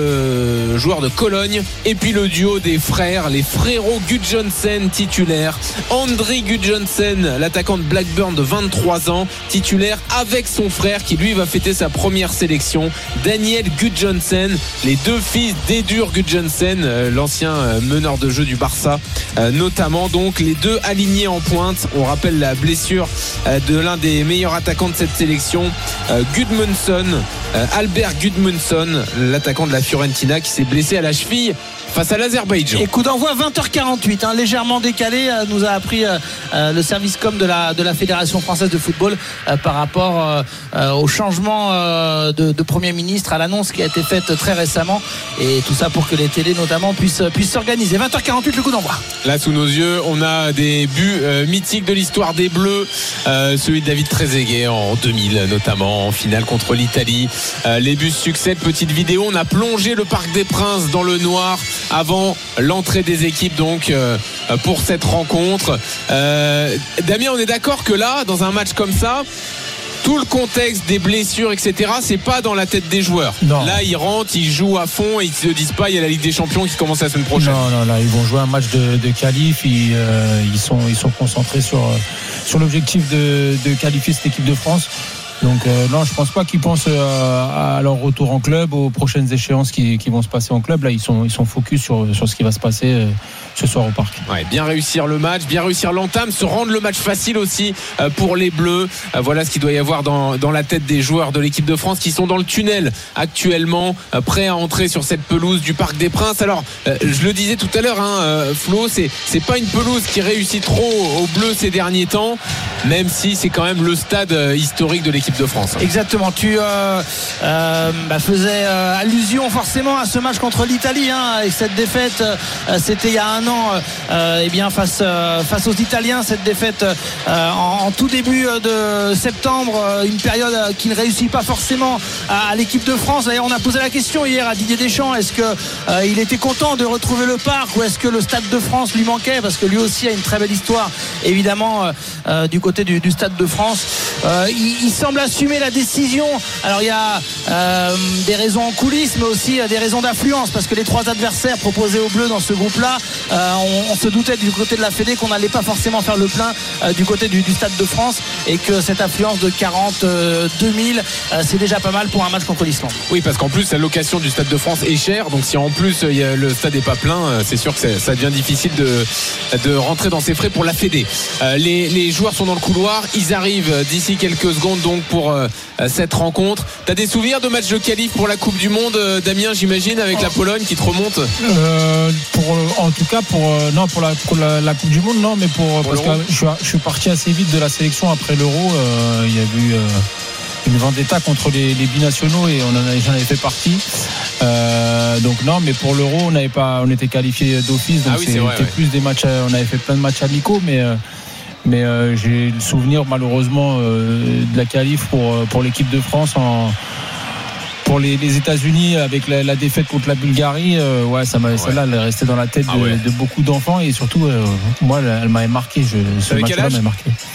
le joueur de Cologne, et puis le duo des frères, les frérots Gudjohnsen titulaire, André Gudjohnsen l'attaquant de Blackburn de vingt-trois ans titulaire avec son frère qui lui va fêter sa première sélection, Daniel Gudjohnsen, les deux fils d'Edur Gudjohnsen, l'ancien meneur de jeu du Barça notamment. Donc les deux alignés en pointe. On rappelle la blessure de l'un des meilleurs attaquants de cette sélection, Gudmundsson, Albert Gudmundsson, l'attaquant de la Fiorentina qui s'est blessé à la cheville face à l'Azerbaïdjan. Et coup d'envoi vingt heures quarante-huit, hein, légèrement décalé, euh, nous a appris euh, euh, le service com de la, de la Fédération française de football euh, par rapport euh, euh, au changement euh, de, de Premier ministre, à l'annonce qui a été faite très récemment, et tout ça pour que les télés notamment puissent, puissent s'organiser. vingt heures quarante-huit, le coup d'envoi. Là sous nos yeux, on a des buts euh, mythiques de l'histoire des Bleus, euh, celui de David Trezeguet en deux mille notamment, en finale contre l'Italie. Euh, les buts succèdent, petite vidéo, on a plongé le Parc des Princes dans le noir avant l'entrée des équipes donc euh, pour cette rencontre. euh, Damien, on est d'accord que là, dans un match comme ça, tout le contexte des blessures, et cetera, c'est pas dans la tête des joueurs. Non. Là, ils rentrent, ils jouent à fond et ils se disent pas il y a la Ligue des Champions qui commence la semaine prochaine. Non, non, là, ils vont jouer un match de, de qualif. Ils, euh, ils, sont, ils sont concentrés sur, sur l'objectif de, de qualifier cette équipe de France. Donc euh, non, je pense pas qu'ils pensent euh, à leur retour en club, aux prochaines échéances qui, qui vont se passer en club. Là, ils sont, ils sont focus sur, sur ce qui va se passer euh, ce soir au parc. Ouais, bien réussir le match, bien réussir l'entame, se rendre le match facile aussi euh, pour les Bleus. Euh, voilà ce qu'il doit y avoir dans, dans la tête des joueurs de l'équipe de France qui sont dans le tunnel actuellement, euh, prêts à entrer sur cette pelouse du Parc des Princes. Alors, euh, je le disais tout à l'heure, hein, euh, Flo, c'est, c'est pas une pelouse qui réussit trop aux Bleus ces derniers temps, même si c'est quand même le stade euh, historique de l'équipe de France. Exactement, tu euh, euh, bah, faisais euh, allusion forcément à ce match contre l'Italie, hein, et cette défaite, euh, c'était il y a un an, euh, et bien face, euh, face aux Italiens, cette défaite euh, en, en tout début de septembre, euh, une période qui ne réussit pas forcément à, à l'équipe de France. D'ailleurs, on a posé la question hier à Didier Deschamps, est-ce que euh, il était content de retrouver le parc, ou est-ce que le Stade de France lui manquait, parce que lui aussi a une très belle histoire évidemment euh, euh, du côté du, du Stade de France. euh, il, il semble assumer la décision. Alors il y a euh, des raisons en coulisses, mais aussi euh, des raisons d'affluence, parce que les trois adversaires proposés aux Bleus dans ce groupe-là, euh, on, on se doutait du côté de la Fédé qu'on n'allait pas forcément faire le plein euh, du côté du, du Stade de France, et que cette affluence de quarante-deux mille, euh, c'est déjà pas mal pour un match contre l'Islande. Oui, parce qu'en plus la location du Stade de France est chère, donc si en plus y a, le stade n'est pas plein, c'est sûr que ça devient difficile de, de rentrer dans ses frais pour la Fédé. Euh, les, les joueurs sont dans le couloir, ils arrivent d'ici quelques secondes donc pour euh, cette rencontre. T'as des souvenirs de matchs de qualif pour la Coupe du Monde, euh, Damien, j'imagine, avec la Pologne qui te remonte euh, pour, En tout cas pour, euh, non, pour, la, pour la, la Coupe du Monde, non, mais pour, pour parce que je suis, je suis parti assez vite de la sélection après l'Euro. Euh, il y a eu euh, une vendetta contre les, les binationaux, et on en a, j'en avais fait partie. Euh, donc non, mais pour l'Euro, on n'avait pas, on était qualifié d'office, donc ah oui, c'était vrai, ouais. plus des matchs. On avait fait plein de matchs amicaux, mais euh, mais euh, j'ai le souvenir malheureusement euh, de la qualif pour pour l'équipe de France en pour les, les États-Unis avec la, la défaite contre la Bulgarie. Euh, ouais, ça m'a, ouais. celle-là, elle est restée dans la tête ah de, ouais. de beaucoup d'enfants, et surtout euh, moi, elle m'avait marqué. Je, ce match-là m'avait marqué.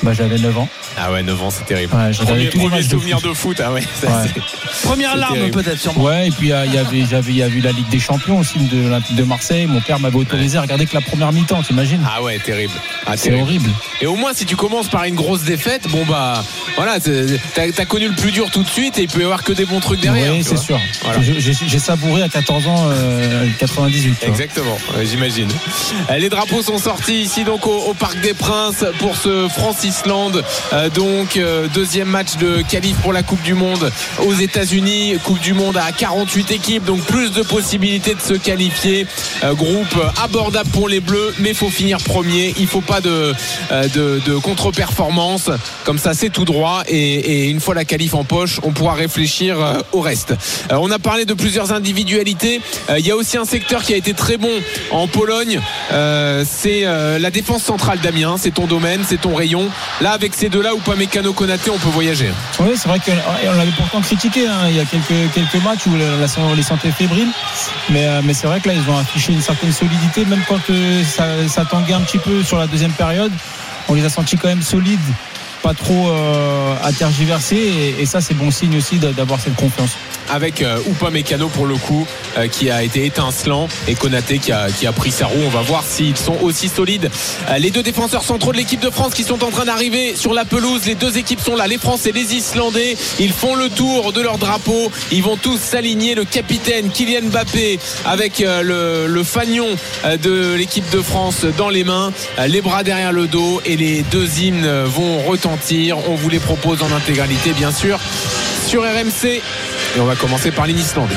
Bah, j'avais neuf ans. Ah ouais, neuf ans, c'est terrible. Ouais, premier tous les premier matchs souvenir de de foot. Ah ouais, ça, Ouais. c'est- Première c'est larme terrible. peut-être sûrement. Ouais, et puis euh, il y avait, j'avais, il y avait eu la Ligue des Champions aussi de l'Olympique de Marseille. Mon père m'avait autorisé à regarder que la première mi-temps, t'imagines? Ah ouais, terrible. Ah, C'est terrible. horrible. Et au moins, si tu commences par une grosse défaite, bon bah voilà, c'est- t'as, t'as connu le plus dur tout de suite et il peut y avoir que des bons trucs derrière. Oui, tu c'est vois. sûr. Voilà. J'ai, j'ai- j'ai savouré à quatorze ans, euh, quatre-vingt-dix-huit. tu vois. Exactement, ouais, j'imagine. Euh, Les drapeaux sont sortis ici donc au, au Parc des Princes pour ce France-Islande. Euh, donc euh, deuxième match de qualif pour la Coupe du Monde aux États-Unis. Coupe du Monde à quarante-huit équipes, donc plus de possibilités de se qualifier. Euh, groupe abordable pour les Bleus, mais il faut finir premier. Il faut pas de, euh, de, de contre-performance. Comme ça, c'est tout droit. Et, et une fois la qualif en poche, on pourra réfléchir euh, au reste. Euh, on a parlé de plusieurs individualités. Euh, Il y a aussi un secteur qui a été très bon en Pologne. Euh, c'est euh, la défense centrale, Damien. C'est ton domaine, c'est ton rayon. Là, avec ces deux-là, Upamecano, Konaté, on peut voyager. Oui, c'est vrai qu'on l'avait pourtant critiqué. Hein. Il y a quelques, quelques matchs où on les sentait fébriles. Mais, euh, mais c'est vrai que là, ils ont affiché une certaine solidité. Même quand euh, ça, ça tanguait un petit peu sur la deuxième période, on les a sentis quand même solides, pas trop euh, à tergiverser. Et, et ça, c'est bon signe aussi d'avoir cette confiance. Avec euh, Upamecano pour le coup euh, qui a été étincelant et Konaté qui a, qui a pris sa roue. On va voir s'ils sont aussi solides. Euh, les deux défenseurs centraux de l'équipe de France qui sont en train d'arriver sur la pelouse. Les deux équipes sont là, les Français, les Islandais. Ils font le tour de leur drapeau. Ils vont tous s'aligner. Le capitaine Kylian Mbappé avec euh, le, le fanion euh, de l'équipe de France dans les mains, euh, les bras derrière le dos et les deux hymnes vont retentir. On vous les propose en intégralité bien sûr sur R M C. Et on va commencer par l'hymne islandais.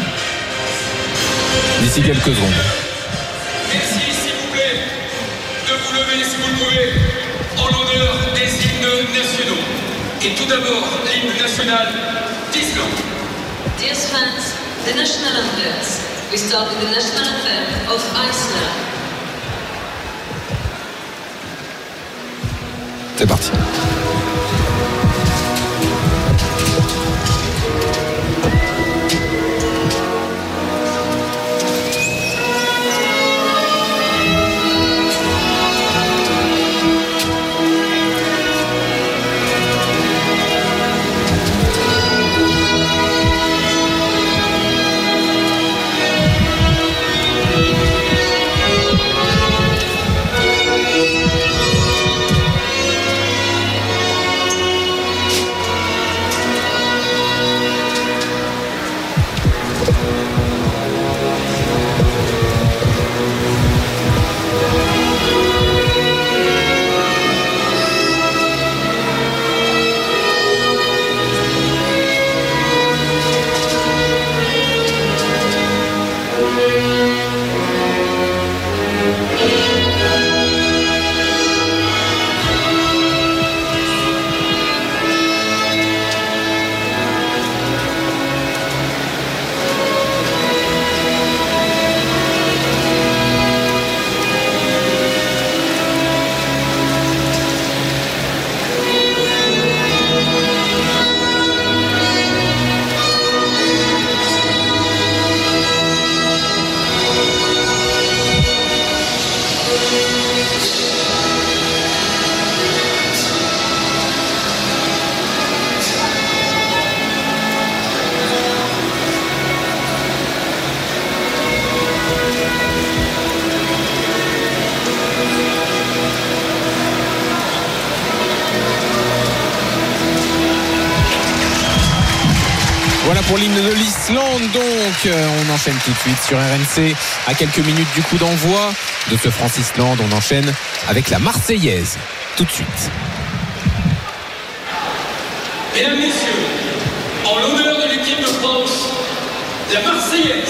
D'ici quelques secondes. Merci, s'il vous plaît, de vous lever si vous le pouvez, en l'honneur des hymnes nationaux. Et tout d'abord, l'hymne national d'Islande. Dear fans, the national anthems. We start with the national anthem of Iceland. C'est parti. Voilà pour l'hymne de l'Islande. Donc euh, on enchaîne tout de suite sur R M C à quelques minutes du coup d'envoi de ce France-Islande. On enchaîne avec la Marseillaise tout de suite. Mesdames, Messieurs, en l'honneur de l'équipe de France, la Marseillaise.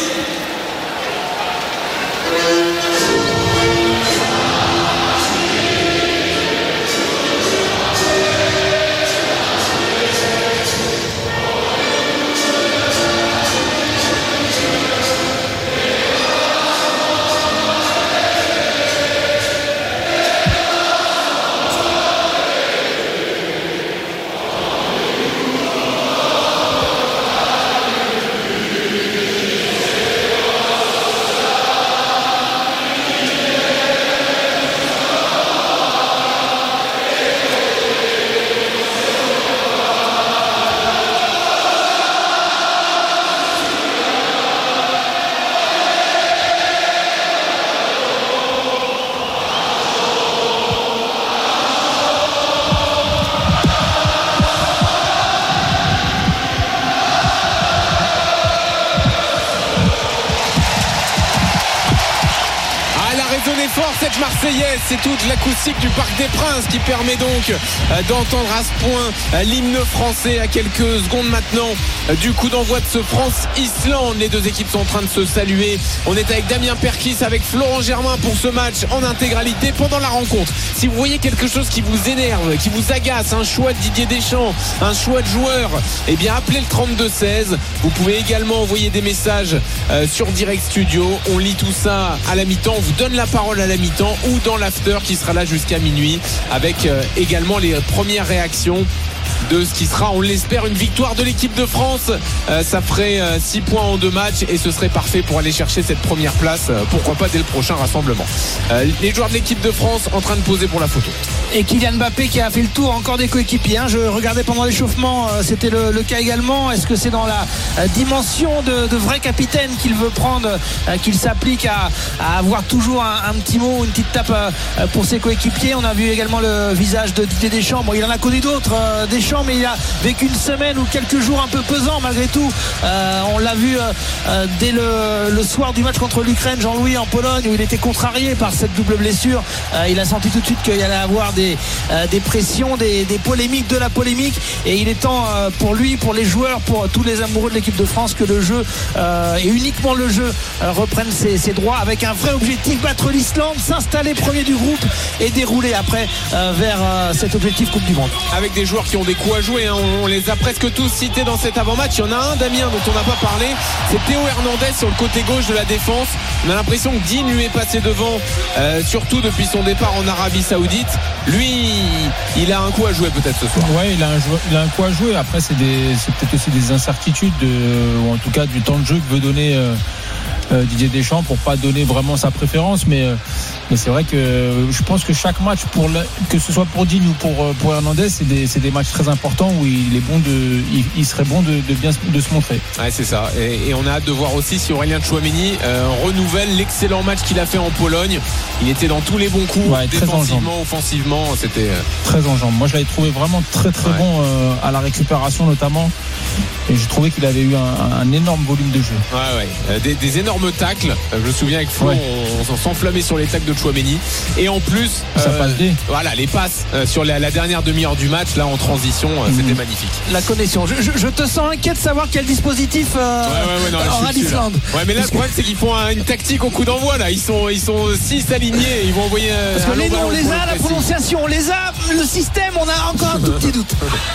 cette Marseillaise, c'est toute l'acoustique du Parc des Princes qui permet donc euh, d'entendre à ce point euh, l'hymne français à quelques secondes maintenant euh, du coup d'envoi de ce France-Islande. Les deux équipes sont en train de se saluer. On est avec Damien Perkis, avec Florent Germain pour ce match en intégralité pendant la rencontre. Si vous voyez quelque chose qui vous énerve, qui vous agace, un choix de Didier Deschamps, un choix de joueur, eh bien appelez le trente-deux seize. Vous pouvez également envoyer des messages euh, sur Direct Studio. On lit tout ça à la mi-temps. On vous donne la parole à la mi-temps ou dans l'after qui sera là jusqu'à minuit avec euh, également les premières réactions de ce qui sera, on l'espère, une victoire de l'équipe de France. Euh, ça ferait euh, six points en deux matchs et ce serait parfait pour aller chercher cette première place, euh, pourquoi pas dès le prochain rassemblement. Euh, les joueurs de l'équipe de France en train de poser pour la photo. Et Kylian Mbappé qui a fait le tour encore des coéquipiers, hein. Je regardais pendant l'échauffement, euh, c'était le, le cas également. Est-ce que c'est dans la euh, dimension de, de vrai capitaine qu'il veut prendre, euh, qu'il s'applique à, à avoir toujours un, un petit mot, une petite tape euh, pour ses coéquipiers? On a vu également le visage de Didier Deschamps. Bon, il en a connu d'autres, euh, Deschamps, mais il a vécu une semaine ou quelques jours un peu pesants malgré tout. Euh, on l'a vu euh, euh, dès le, le soir du match contre l'Ukraine, Jean-Louis, en Pologne, où il était contrarié par cette double blessure. Euh, il a senti tout de suite qu'il y allait avoir des, euh, des pressions, des, des polémiques, de la polémique, et il est temps euh, pour lui, pour les joueurs, pour tous les amoureux de l'équipe de France, que le jeu euh, et uniquement le jeu euh, reprenne ses, ses droits avec un vrai objectif: battre l'Islande, s'installer premier du groupe et dérouler après euh, vers euh, cet objectif Coupe du Monde. Avec des joueurs qui ont des coups à jouer, hein. On les a presque tous cités dans cet avant-match. Il y en a un, Damien, dont on n'a pas parlé, c'est Théo Hernandez sur le côté gauche de la défense. On a l'impression que Dean lui est passé devant, euh, surtout depuis son départ en Arabie Saoudite. Lui, il a un coup à jouer peut-être ce soir. Ouais, il a un, jou- il a un coup à jouer. Après, c'est, des, c'est peut-être aussi des incertitudes, de, ou en tout cas du temps de jeu que veut donner euh, euh, Didier Deschamps pour pas donner vraiment sa préférence. Mais, euh, mais c'est vrai que je pense que chaque match, pour la, que ce soit pour Dean ou pour, pour Hernandez, c'est des, c'est des matchs très importants où il est bon de, il, il serait bon de, de bien de se montrer. Ouais, c'est ça. Et, et on a hâte de voir aussi si Aurélien Tchouaméni euh, renouvelle l'excellent match qu'il a fait en Pologne. Il était dans tous les bons coups, ouais, défensivement, offensivement. C'était euh... très en jambes. Moi, je l'avais trouvé vraiment très très ouais. bon euh, à la récupération notamment. Et j'ai trouvé qu'il avait eu un, un énorme volume de jeu. Ouais, ouais. Euh, des, des énormes tacles. Euh, je me souviens avec Flo, ouais. on, on s'enflammait sur les tacles de Tchouaméni. Et en plus, ça euh, passe D. Voilà, les passes euh, sur la, la dernière demi-heure du match, là en transition, euh, mmh. c'était magnifique. La connexion. Je, je, je te sens inquiet de savoir quel dispositif euh, ouais, ouais, ouais, non, aura l'Islande. Ouais, mais là, le problème, c'est qu'ils font un, une tactique au coup d'envoi. Là, ils sont, ils sont six alignés. Ils vont envoyer. Parce que les noms, on les a, la prononciation, on les a. Le système, on a encore un tout petit doute.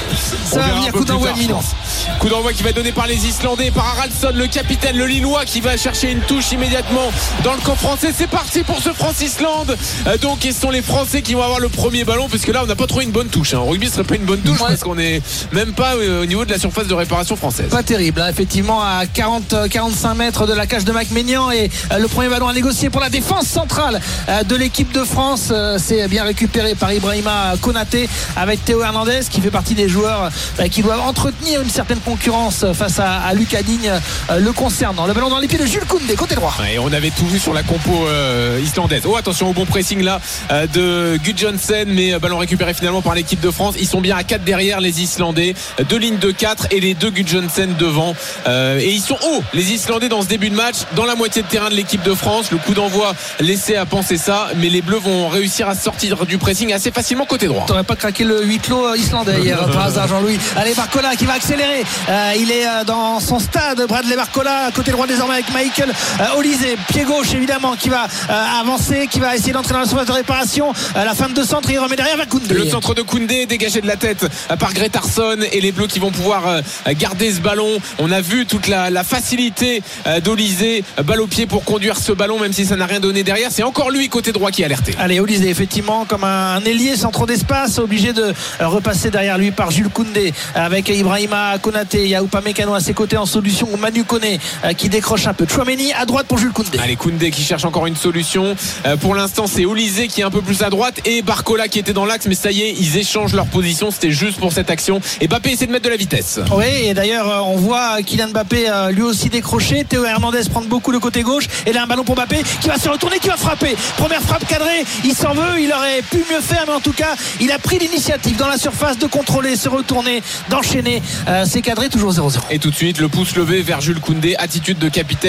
Ça va venir, coup d'envoi imminence. Coup d'envoi qui va être donné par les Islandais, par Haraldsson, le capitaine, le Lillois, qui va chercher une touche immédiatement dans le camp français. C'est parti pour ce France-Islande. Euh, donc, ce sont les Français qui vont avoir le premier ballon, puisque là, on n'a pas trouvé une bonne touche. Hein. Au rugby, ce serait pas une bonne touche, ouais. Parce qu'on est même pas euh, au niveau de la surface de réparation française. Pas terrible, hein. Effectivement, à quarante à quarante-cinq mètres de la cage de Mac-Ménian, et euh, le premier ballon à négocier pour la défense centrale euh, de l'équipe de France. Euh, c'est bien récupéré par Ibrahima Konaté avec Théo Hernandez, qui fait partie des joueurs euh, qui doivent entretenir une certaine concurrence face à, à Lucas Digne euh, le concernant. Le ballon dans les pieds de Jules Koundé, côté droit. Ouais, on avait tout vu sur la compo euh, islandaise. Oh, attention au bon pressing là euh, de Gudjohnsen, mais euh, ballon récupéré finalement par l'équipe de France. Ils sont bien à quatre derrière, les Islandais, deux lignes de quatre et les deux Gudjohnsen devant, euh, et ils sont hauts, les Islandais, dans ce début de match, dans la moitié de terrain de l'équipe de France. Le coup d'envoi laissait à penser ça, mais les Bleus vont réussir à sortir du pressing assez facilement côté droit. T'aurais pas craqué le huis clos islandais hier par hasard, Jean-Louis. Allez, Barcola qui va accélérer, euh, il est euh, dans son stade, Bradley Barcola, côté droit désormais avec Michael euh, Olysée, pied gauche évidemment, qui va euh, avancer, qui va essayer d'entrer dans la surface de réparation. À la fin de centre, il remet derrière vers Koundé. Le centre de Koundé dégagé de la tête par Gretarsson, et les Bleus qui vont pouvoir euh, garder ce ballon. On a vu toute la, la facilité euh, d'Olysée, balle au pied pour conduire ce ballon, même si ça n'a rien donné derrière. C'est encore lui côté droit qui est alerté. Allez, Olysée effectivement comme un, un ailier sans trop d'espace, obligé de euh, repasser derrière lui par Jules Koundé avec Ibrahima Konaté. Il y a Upamecano à ses côtés en solution, ou Manu Koné euh, qui décroche un peu. Tchouaméni à droite pour Jules Koundé. Allez, Koundé qui cherche encore une solution. Euh, pour l'instant, c'est Olysée qui est un peu plus à droite et Barcola qui était dans l'axe, mais ça y est, ils échangent leur position. C'était juste pour cette action. Et Mbappé essaie de mettre de la vitesse. Oui, et d'ailleurs, on voit Kylian Mbappé euh, lui aussi décrocher. Théo Hernandez prendre beaucoup le côté gauche. Et là, un ballon pour Mbappé qui va se retourner, qui va frapper. Première frappe cadrée. Il s'en veut. Il aurait pu mieux faire, mais en tout cas, il a pris l'initiative dans la surface de contrôler, se retourner, d'enchaîner. Euh, c'est cadré, toujours zéro zéro. Et tout de suite, le pouce levé vers Jules Koundé. Attitude de capitaine de Kylian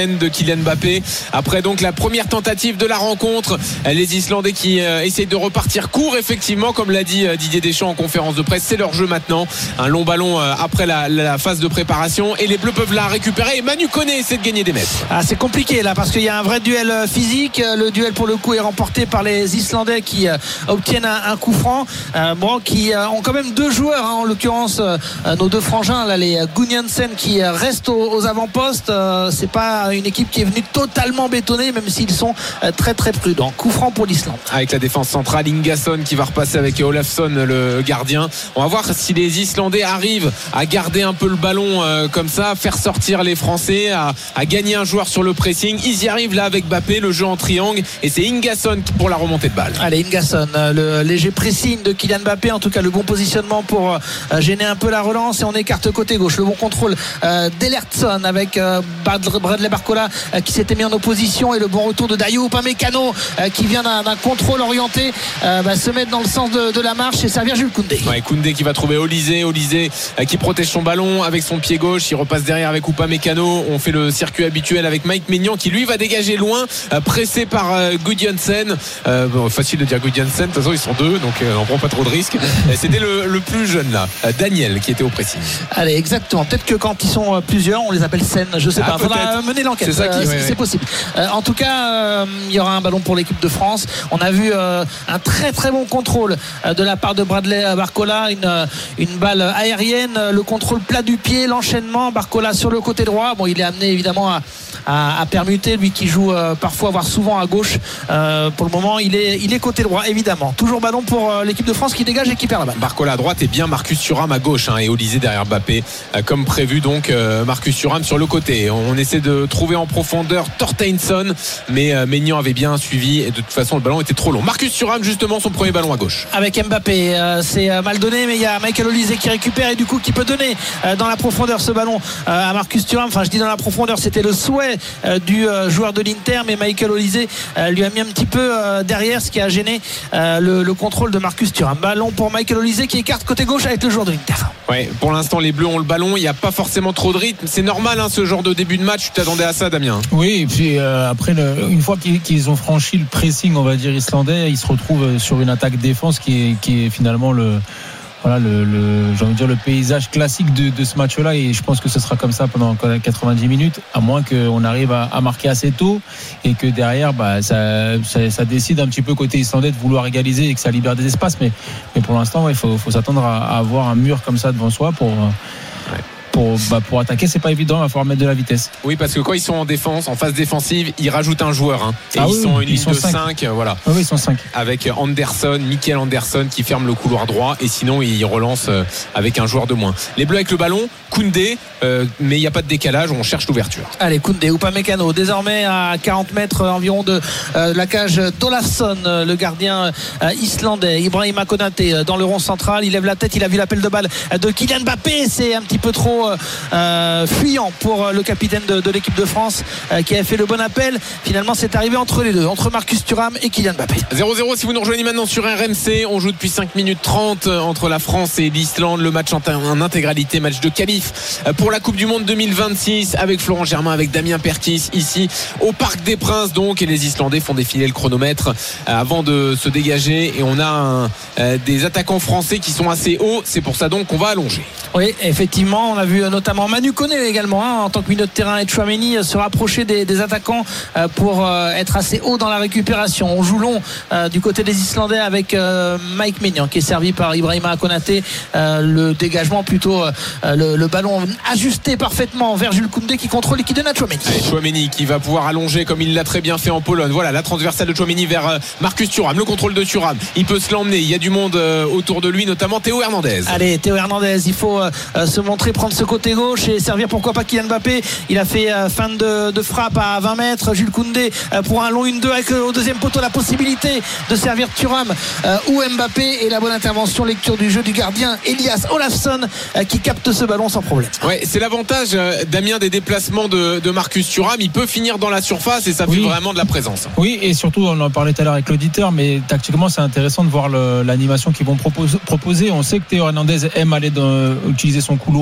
Kylian Mbappé. Après donc la première tentative de la rencontre, les Islandais qui euh, essayent de repartir court, effectivement, comme l'a dit euh, Didier Deschamps en conférence de presse, c'est leur jeu maintenant. Un long ballon euh, après la, la phase de préparation et les Bleus peuvent la récupérer. Et Manu Koné essaie de gagner des mètres. Ah, c'est compliqué là parce qu'il y a un vrai duel physique. Le duel pour le coup est remporté par les Islandais qui euh, obtiennent un, un coup franc. Euh, bon, qui euh, ont quand même deux joueurs, hein, en l'occurrence euh, nos deux frangins là, les Gunjansen qui euh, restent aux, aux avant-postes. Euh, c'est pas une équipe qui est venue totalement bétonnée, même s'ils sont euh, très très prudents. Coup franc pour l'Islande. Avec la défense centrale, Ingasson qui va repasser avec Olafsson, le gardien. On va voir si les Islandais arrivent à garder un peu le ballon euh, comme ça, faire sortir les Français, à, à gagner un joueur sur le pressing. Ils y arrivent là avec Mbappé, le jeu en triangle, et c'est Ingasson pour la remontée de balle. Allez, Ingasson, le léger pressing de Kylian Mbappé, en tout cas le bon positionnement pour euh, gêner un peu la relance, et on écarte côté gauche. Le bon contrôle euh, d'Elertson avec euh, Bradley Barcola euh, qui s'était mis en opposition, et le bon retour de Dayot Upamecano euh, qui vient d'un, d'un contrôle orienté, euh, bah, se mettre dans le sens de, de la marche et servir Jules Koundé. Ouais, Koundé qui va trouver Olysée, Olysée euh, qui protège son ballon avec son pied gauche, il repasse derrière avec Upamecano. On fait le circuit habituel avec Mike Maignan qui lui va dégager loin, euh, pressé par euh, Gudjonsen. Euh, bon, facile de dire Gudjonsen, de toute façon ils sont deux, donc euh, on prend pas trop de risques. C'était le, le plus jeune là, euh, Daniel, qui était au pressing. Allez, exactement. Peut-être que quand ils sont plusieurs, on les appelle Sen, je sais ah, pas. Faudra mener l'enquête. C'est ça qui, euh, ouais, c'est, ouais. c'est possible. Euh, en tout cas, euh, il y aura un ballon pour l'équipe de France. On a vu euh, un très très bon contrôle euh, de la part de Bradley Barcola, une, euh, une balle aérienne, le contrôle plat du pied, l'enchaînement. Barcola sur le côté droit. Bon, il est amené évidemment à, à, à permuter, lui qui joue euh, parfois, voire souvent à gauche. Euh, pour le moment, il est, il est côté droit, évidemment. Toujours ballon pour euh, l'équipe de France qui dégage et qui perd la balle. Barcola à droite et bien Marcus Thuram à gauche, hein, et Olysée derrière Mbappé, euh, comme prévu. Donc euh, Marcus Thuram sur le côté. On essaie de trouver en profondeur Thorsteinsson, mais euh, Maignan avait bien suivi, et de toute façon le ballon était trop long. Marcus Thuram, justement, son premier ballon à gauche. Avec Mbappé, euh, c'est euh, mal donné, mais il y a Michael Olysée qui récupère et du coup qui peut donner euh, dans la profondeur ce ballon euh, à Marcus Thuram. Enfin, je dis dans la profondeur, c'était le souhait euh, du euh, joueur de l'Inter, mais Michael Olysée euh, lui a mis un petit peu euh, derrière, ce qui a gêné euh, le, le contrôle de Marcus Thuram. Ballon pour Michael Olysée qui écarte côté gauche avec le joueur de l'Inter. Ouais, pour l'instant les Bleus ont le ballon, il n'y a pas forcément trop de rythme, c'est normal, hein, ce genre de début de match. Tu t'attendais à ça, Damien? Oui, et puis euh, après le, une fois qu'ils, qu'ils ont franchi le pressing, on va dire islandais, ils se retrouvent sur une attaque défense qui est, qui est finalement le voilà le, le j'ai envie de dire le paysage classique de, de ce match-là, et je pense que ce sera comme ça pendant quatre-vingt-dix minutes, à moins qu'on arrive à, à marquer assez tôt et que derrière bah, ça, ça, ça décide un petit peu côté islandais de vouloir égaliser et que ça libère des espaces, mais, mais pour l'instant il ouais, faut, faut s'attendre à, à avoir un mur comme ça devant soi pour ouais. Pour, bah, pour attaquer, c'est pas évident, il va falloir mettre de la vitesse. Oui, parce que quand ils sont en défense, en phase défensive, ils rajoutent un joueur, hein. Et ah ils oui, sont une ils ligne sont de cinq, cinq, voilà. Ah oui, ils sont cinq. Avec Anderson, Michael Anderson qui ferme le couloir droit, et sinon ils relancent avec un joueur de moins. Les Bleus avec le ballon, Koundé, euh, mais il n'y a pas de décalage, on cherche l'ouverture. Allez, Koundé, Upamecano, désormais à quarante mètres environ de euh, la cage d'Olafsson, le gardien euh, islandais. Ibrahima Konaté dans le rond central, il lève la tête, il a vu l'appel de balle de Kylian Mbappé, c'est un petit peu trop euh, fuyant pour le capitaine de, de l'équipe de France euh, qui a fait le bon appel. Finalement, c'est arrivé entre les deux, entre Marcus Thuram et Kylian Mbappé. zéro zéro si vous nous rejoignez maintenant sur R M C. On joue depuis cinq minutes trente entre la France et l'Islande. Le match en, en intégralité, match de qualif pour la Coupe du Monde deux mille vingt-six avec Florent Germain, avec Damien Perkis ici au Parc des Princes. Donc, et les Islandais font défiler le chronomètre avant de se dégager. Et on a un, euh, des attaquants français qui sont assez hauts. C'est pour ça donc qu'on va allonger. Oui, effectivement, on a vu notamment Manu Koné également, hein, en tant que milieu de terrain, et Tchouaméni se rapprocher des, des attaquants euh, pour euh, être assez haut dans la récupération. On joue long euh, du côté des Islandais avec euh, Mike Maignan qui est servi par Ibrahima Konaté. Euh, le dégagement plutôt, euh, le, le ballon ajusté parfaitement vers Jules Koundé qui contrôle et qui donne à Tchouaméni. Allez, Tchouaméni qui va pouvoir allonger comme il l'a très bien fait en Pologne. Voilà la transversale de Tchouaméni vers euh, Marcus Thuram, le contrôle de Thuram. Il peut se l'emmener, il y a du monde euh, autour de lui, notamment Théo Hernandez. Allez, Théo Hernandez, il faut euh, se montrer, prendre ce côté gauche et servir pourquoi pas Kylian Mbappé. Il a fait euh, fin de, de frappe à vingt mètres. Jules Koundé euh, pour un long un deux avec euh, au deuxième poteau la possibilité de servir Thuram euh, ou Mbappé, et la bonne intervention, lecture du jeu du gardien Elias Olafsson euh, qui capte ce ballon sans problème. Ouais, c'est l'avantage euh, Damien des déplacements de, de Marcus Thuram. Il peut finir dans la surface et ça oui. fait vraiment de la présence. Oui, et surtout on en parlait tout à l'heure avec l'auditeur, mais tactiquement c'est intéressant de voir le, l'animation qu'ils vont proposer, proposer. On sait que Théo Hernandez aime aller dans, utiliser son couloir en tout cas.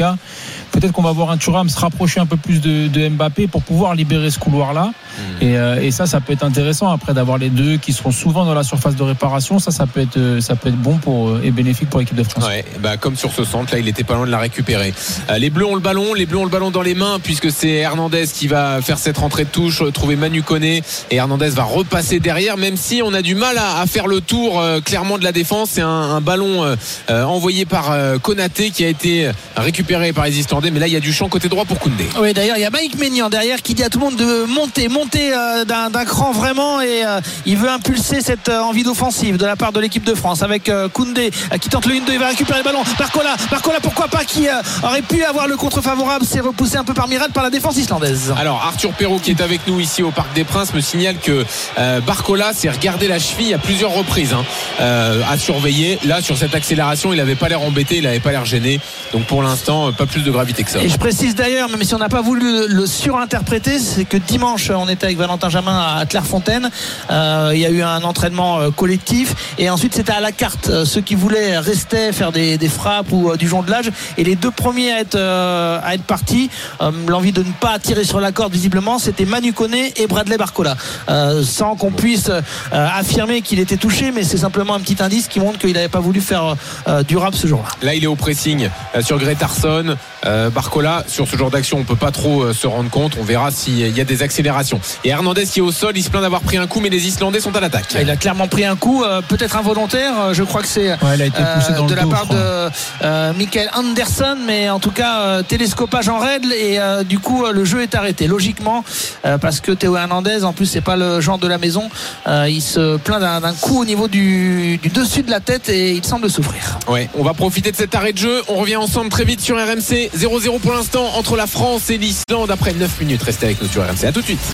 Bellinga. Peut-être qu'on va voir un Thuram se rapprocher un peu plus de, de Mbappé pour pouvoir libérer ce couloir-là. Mmh. Et, euh, et ça, ça peut être intéressant après d'avoir les deux qui seront souvent dans la surface de réparation. Ça, ça peut être, ça peut être bon pour, et bénéfique pour l'équipe de France. Ouais, bah, comme sur ce centre, là, il était pas loin de la récupérer. Euh, les Bleus ont le ballon, les Bleus ont le ballon dans les mains puisque c'est Hernandez qui va faire cette rentrée de touche, trouver Manu Koné et Hernandez va repasser derrière, même si on a du mal à, à faire le tour euh, clairement de la défense. C'est un, un ballon euh, envoyé par euh, Konaté qui a été récupéré par les Islandais, mais là il y a du champ côté droit pour Koundé. Oui, d'ailleurs il y a Mike Maignan derrière qui dit à tout le monde de monter, monter euh, d'un, d'un cran vraiment, et euh, il veut impulser cette euh, envie d'offensive de la part de l'équipe de France avec euh, Koundé euh, qui tente le un deux, il va récupérer le ballon. Barcola, Barcola pourquoi pas, qui euh, aurait pu avoir le contre favorable, c'est repoussé un peu par Mirad par la défense islandaise. Alors Arthur Perrault qui est avec nous ici au Parc des Princes me signale que euh, Barcola s'est regardé la cheville à plusieurs reprises hein, euh, à surveiller. Là sur cette accélération il n'avait pas l'air embêté, il n'avait pas l'air gêné, donc pour l'instant pas plus de gravité que ça. Et je précise d'ailleurs, même si on n'a pas voulu le, le surinterpréter, c'est que dimanche on était avec Valentin Jamin à Clairefontaine, euh, il y a eu un entraînement euh, collectif et ensuite c'était à la carte, euh, ceux qui voulaient rester faire des, des frappes ou euh, du jonglage, et les deux premiers à être, euh, à être partis, euh, l'envie de ne pas tirer sur la corde visiblement, c'était Manu Koné et Bradley Barcola, euh, sans qu'on puisse euh, affirmer qu'il était touché, mais c'est simplement un petit indice qui montre qu'il n'avait pas voulu faire euh, durable ce jour-là. Là il est au pressing euh, sur Gretarsson, euh, Barcola, sur ce genre d'action on peut pas trop euh, se rendre compte, on verra s'il y a des accélérations. Et Hernandez qui est au sol, il se plaint d'avoir pris un coup, mais les Islandais sont à l'attaque. Il a clairement pris un coup, euh, peut-être involontaire, je crois que c'est ouais, il a été poussé euh, dans de le la dos, part de euh, Michael Anderson, mais en tout cas euh, télescopage en règle, et euh, du coup euh, le jeu est arrêté logiquement euh, parce que Théo Hernandez en plus c'est pas le genre de la maison, euh, il se plaint d'un, d'un coup au niveau du, du dessus de la tête et il semble souffrir. Ouais, on va profiter de cet arrêt de jeu, on revient ensemble très vite sur R M C. Zéro zéro pour l'instant entre la France et l'Islande après neuf minutes. Restez avec nous sur R M C, à tout de suite.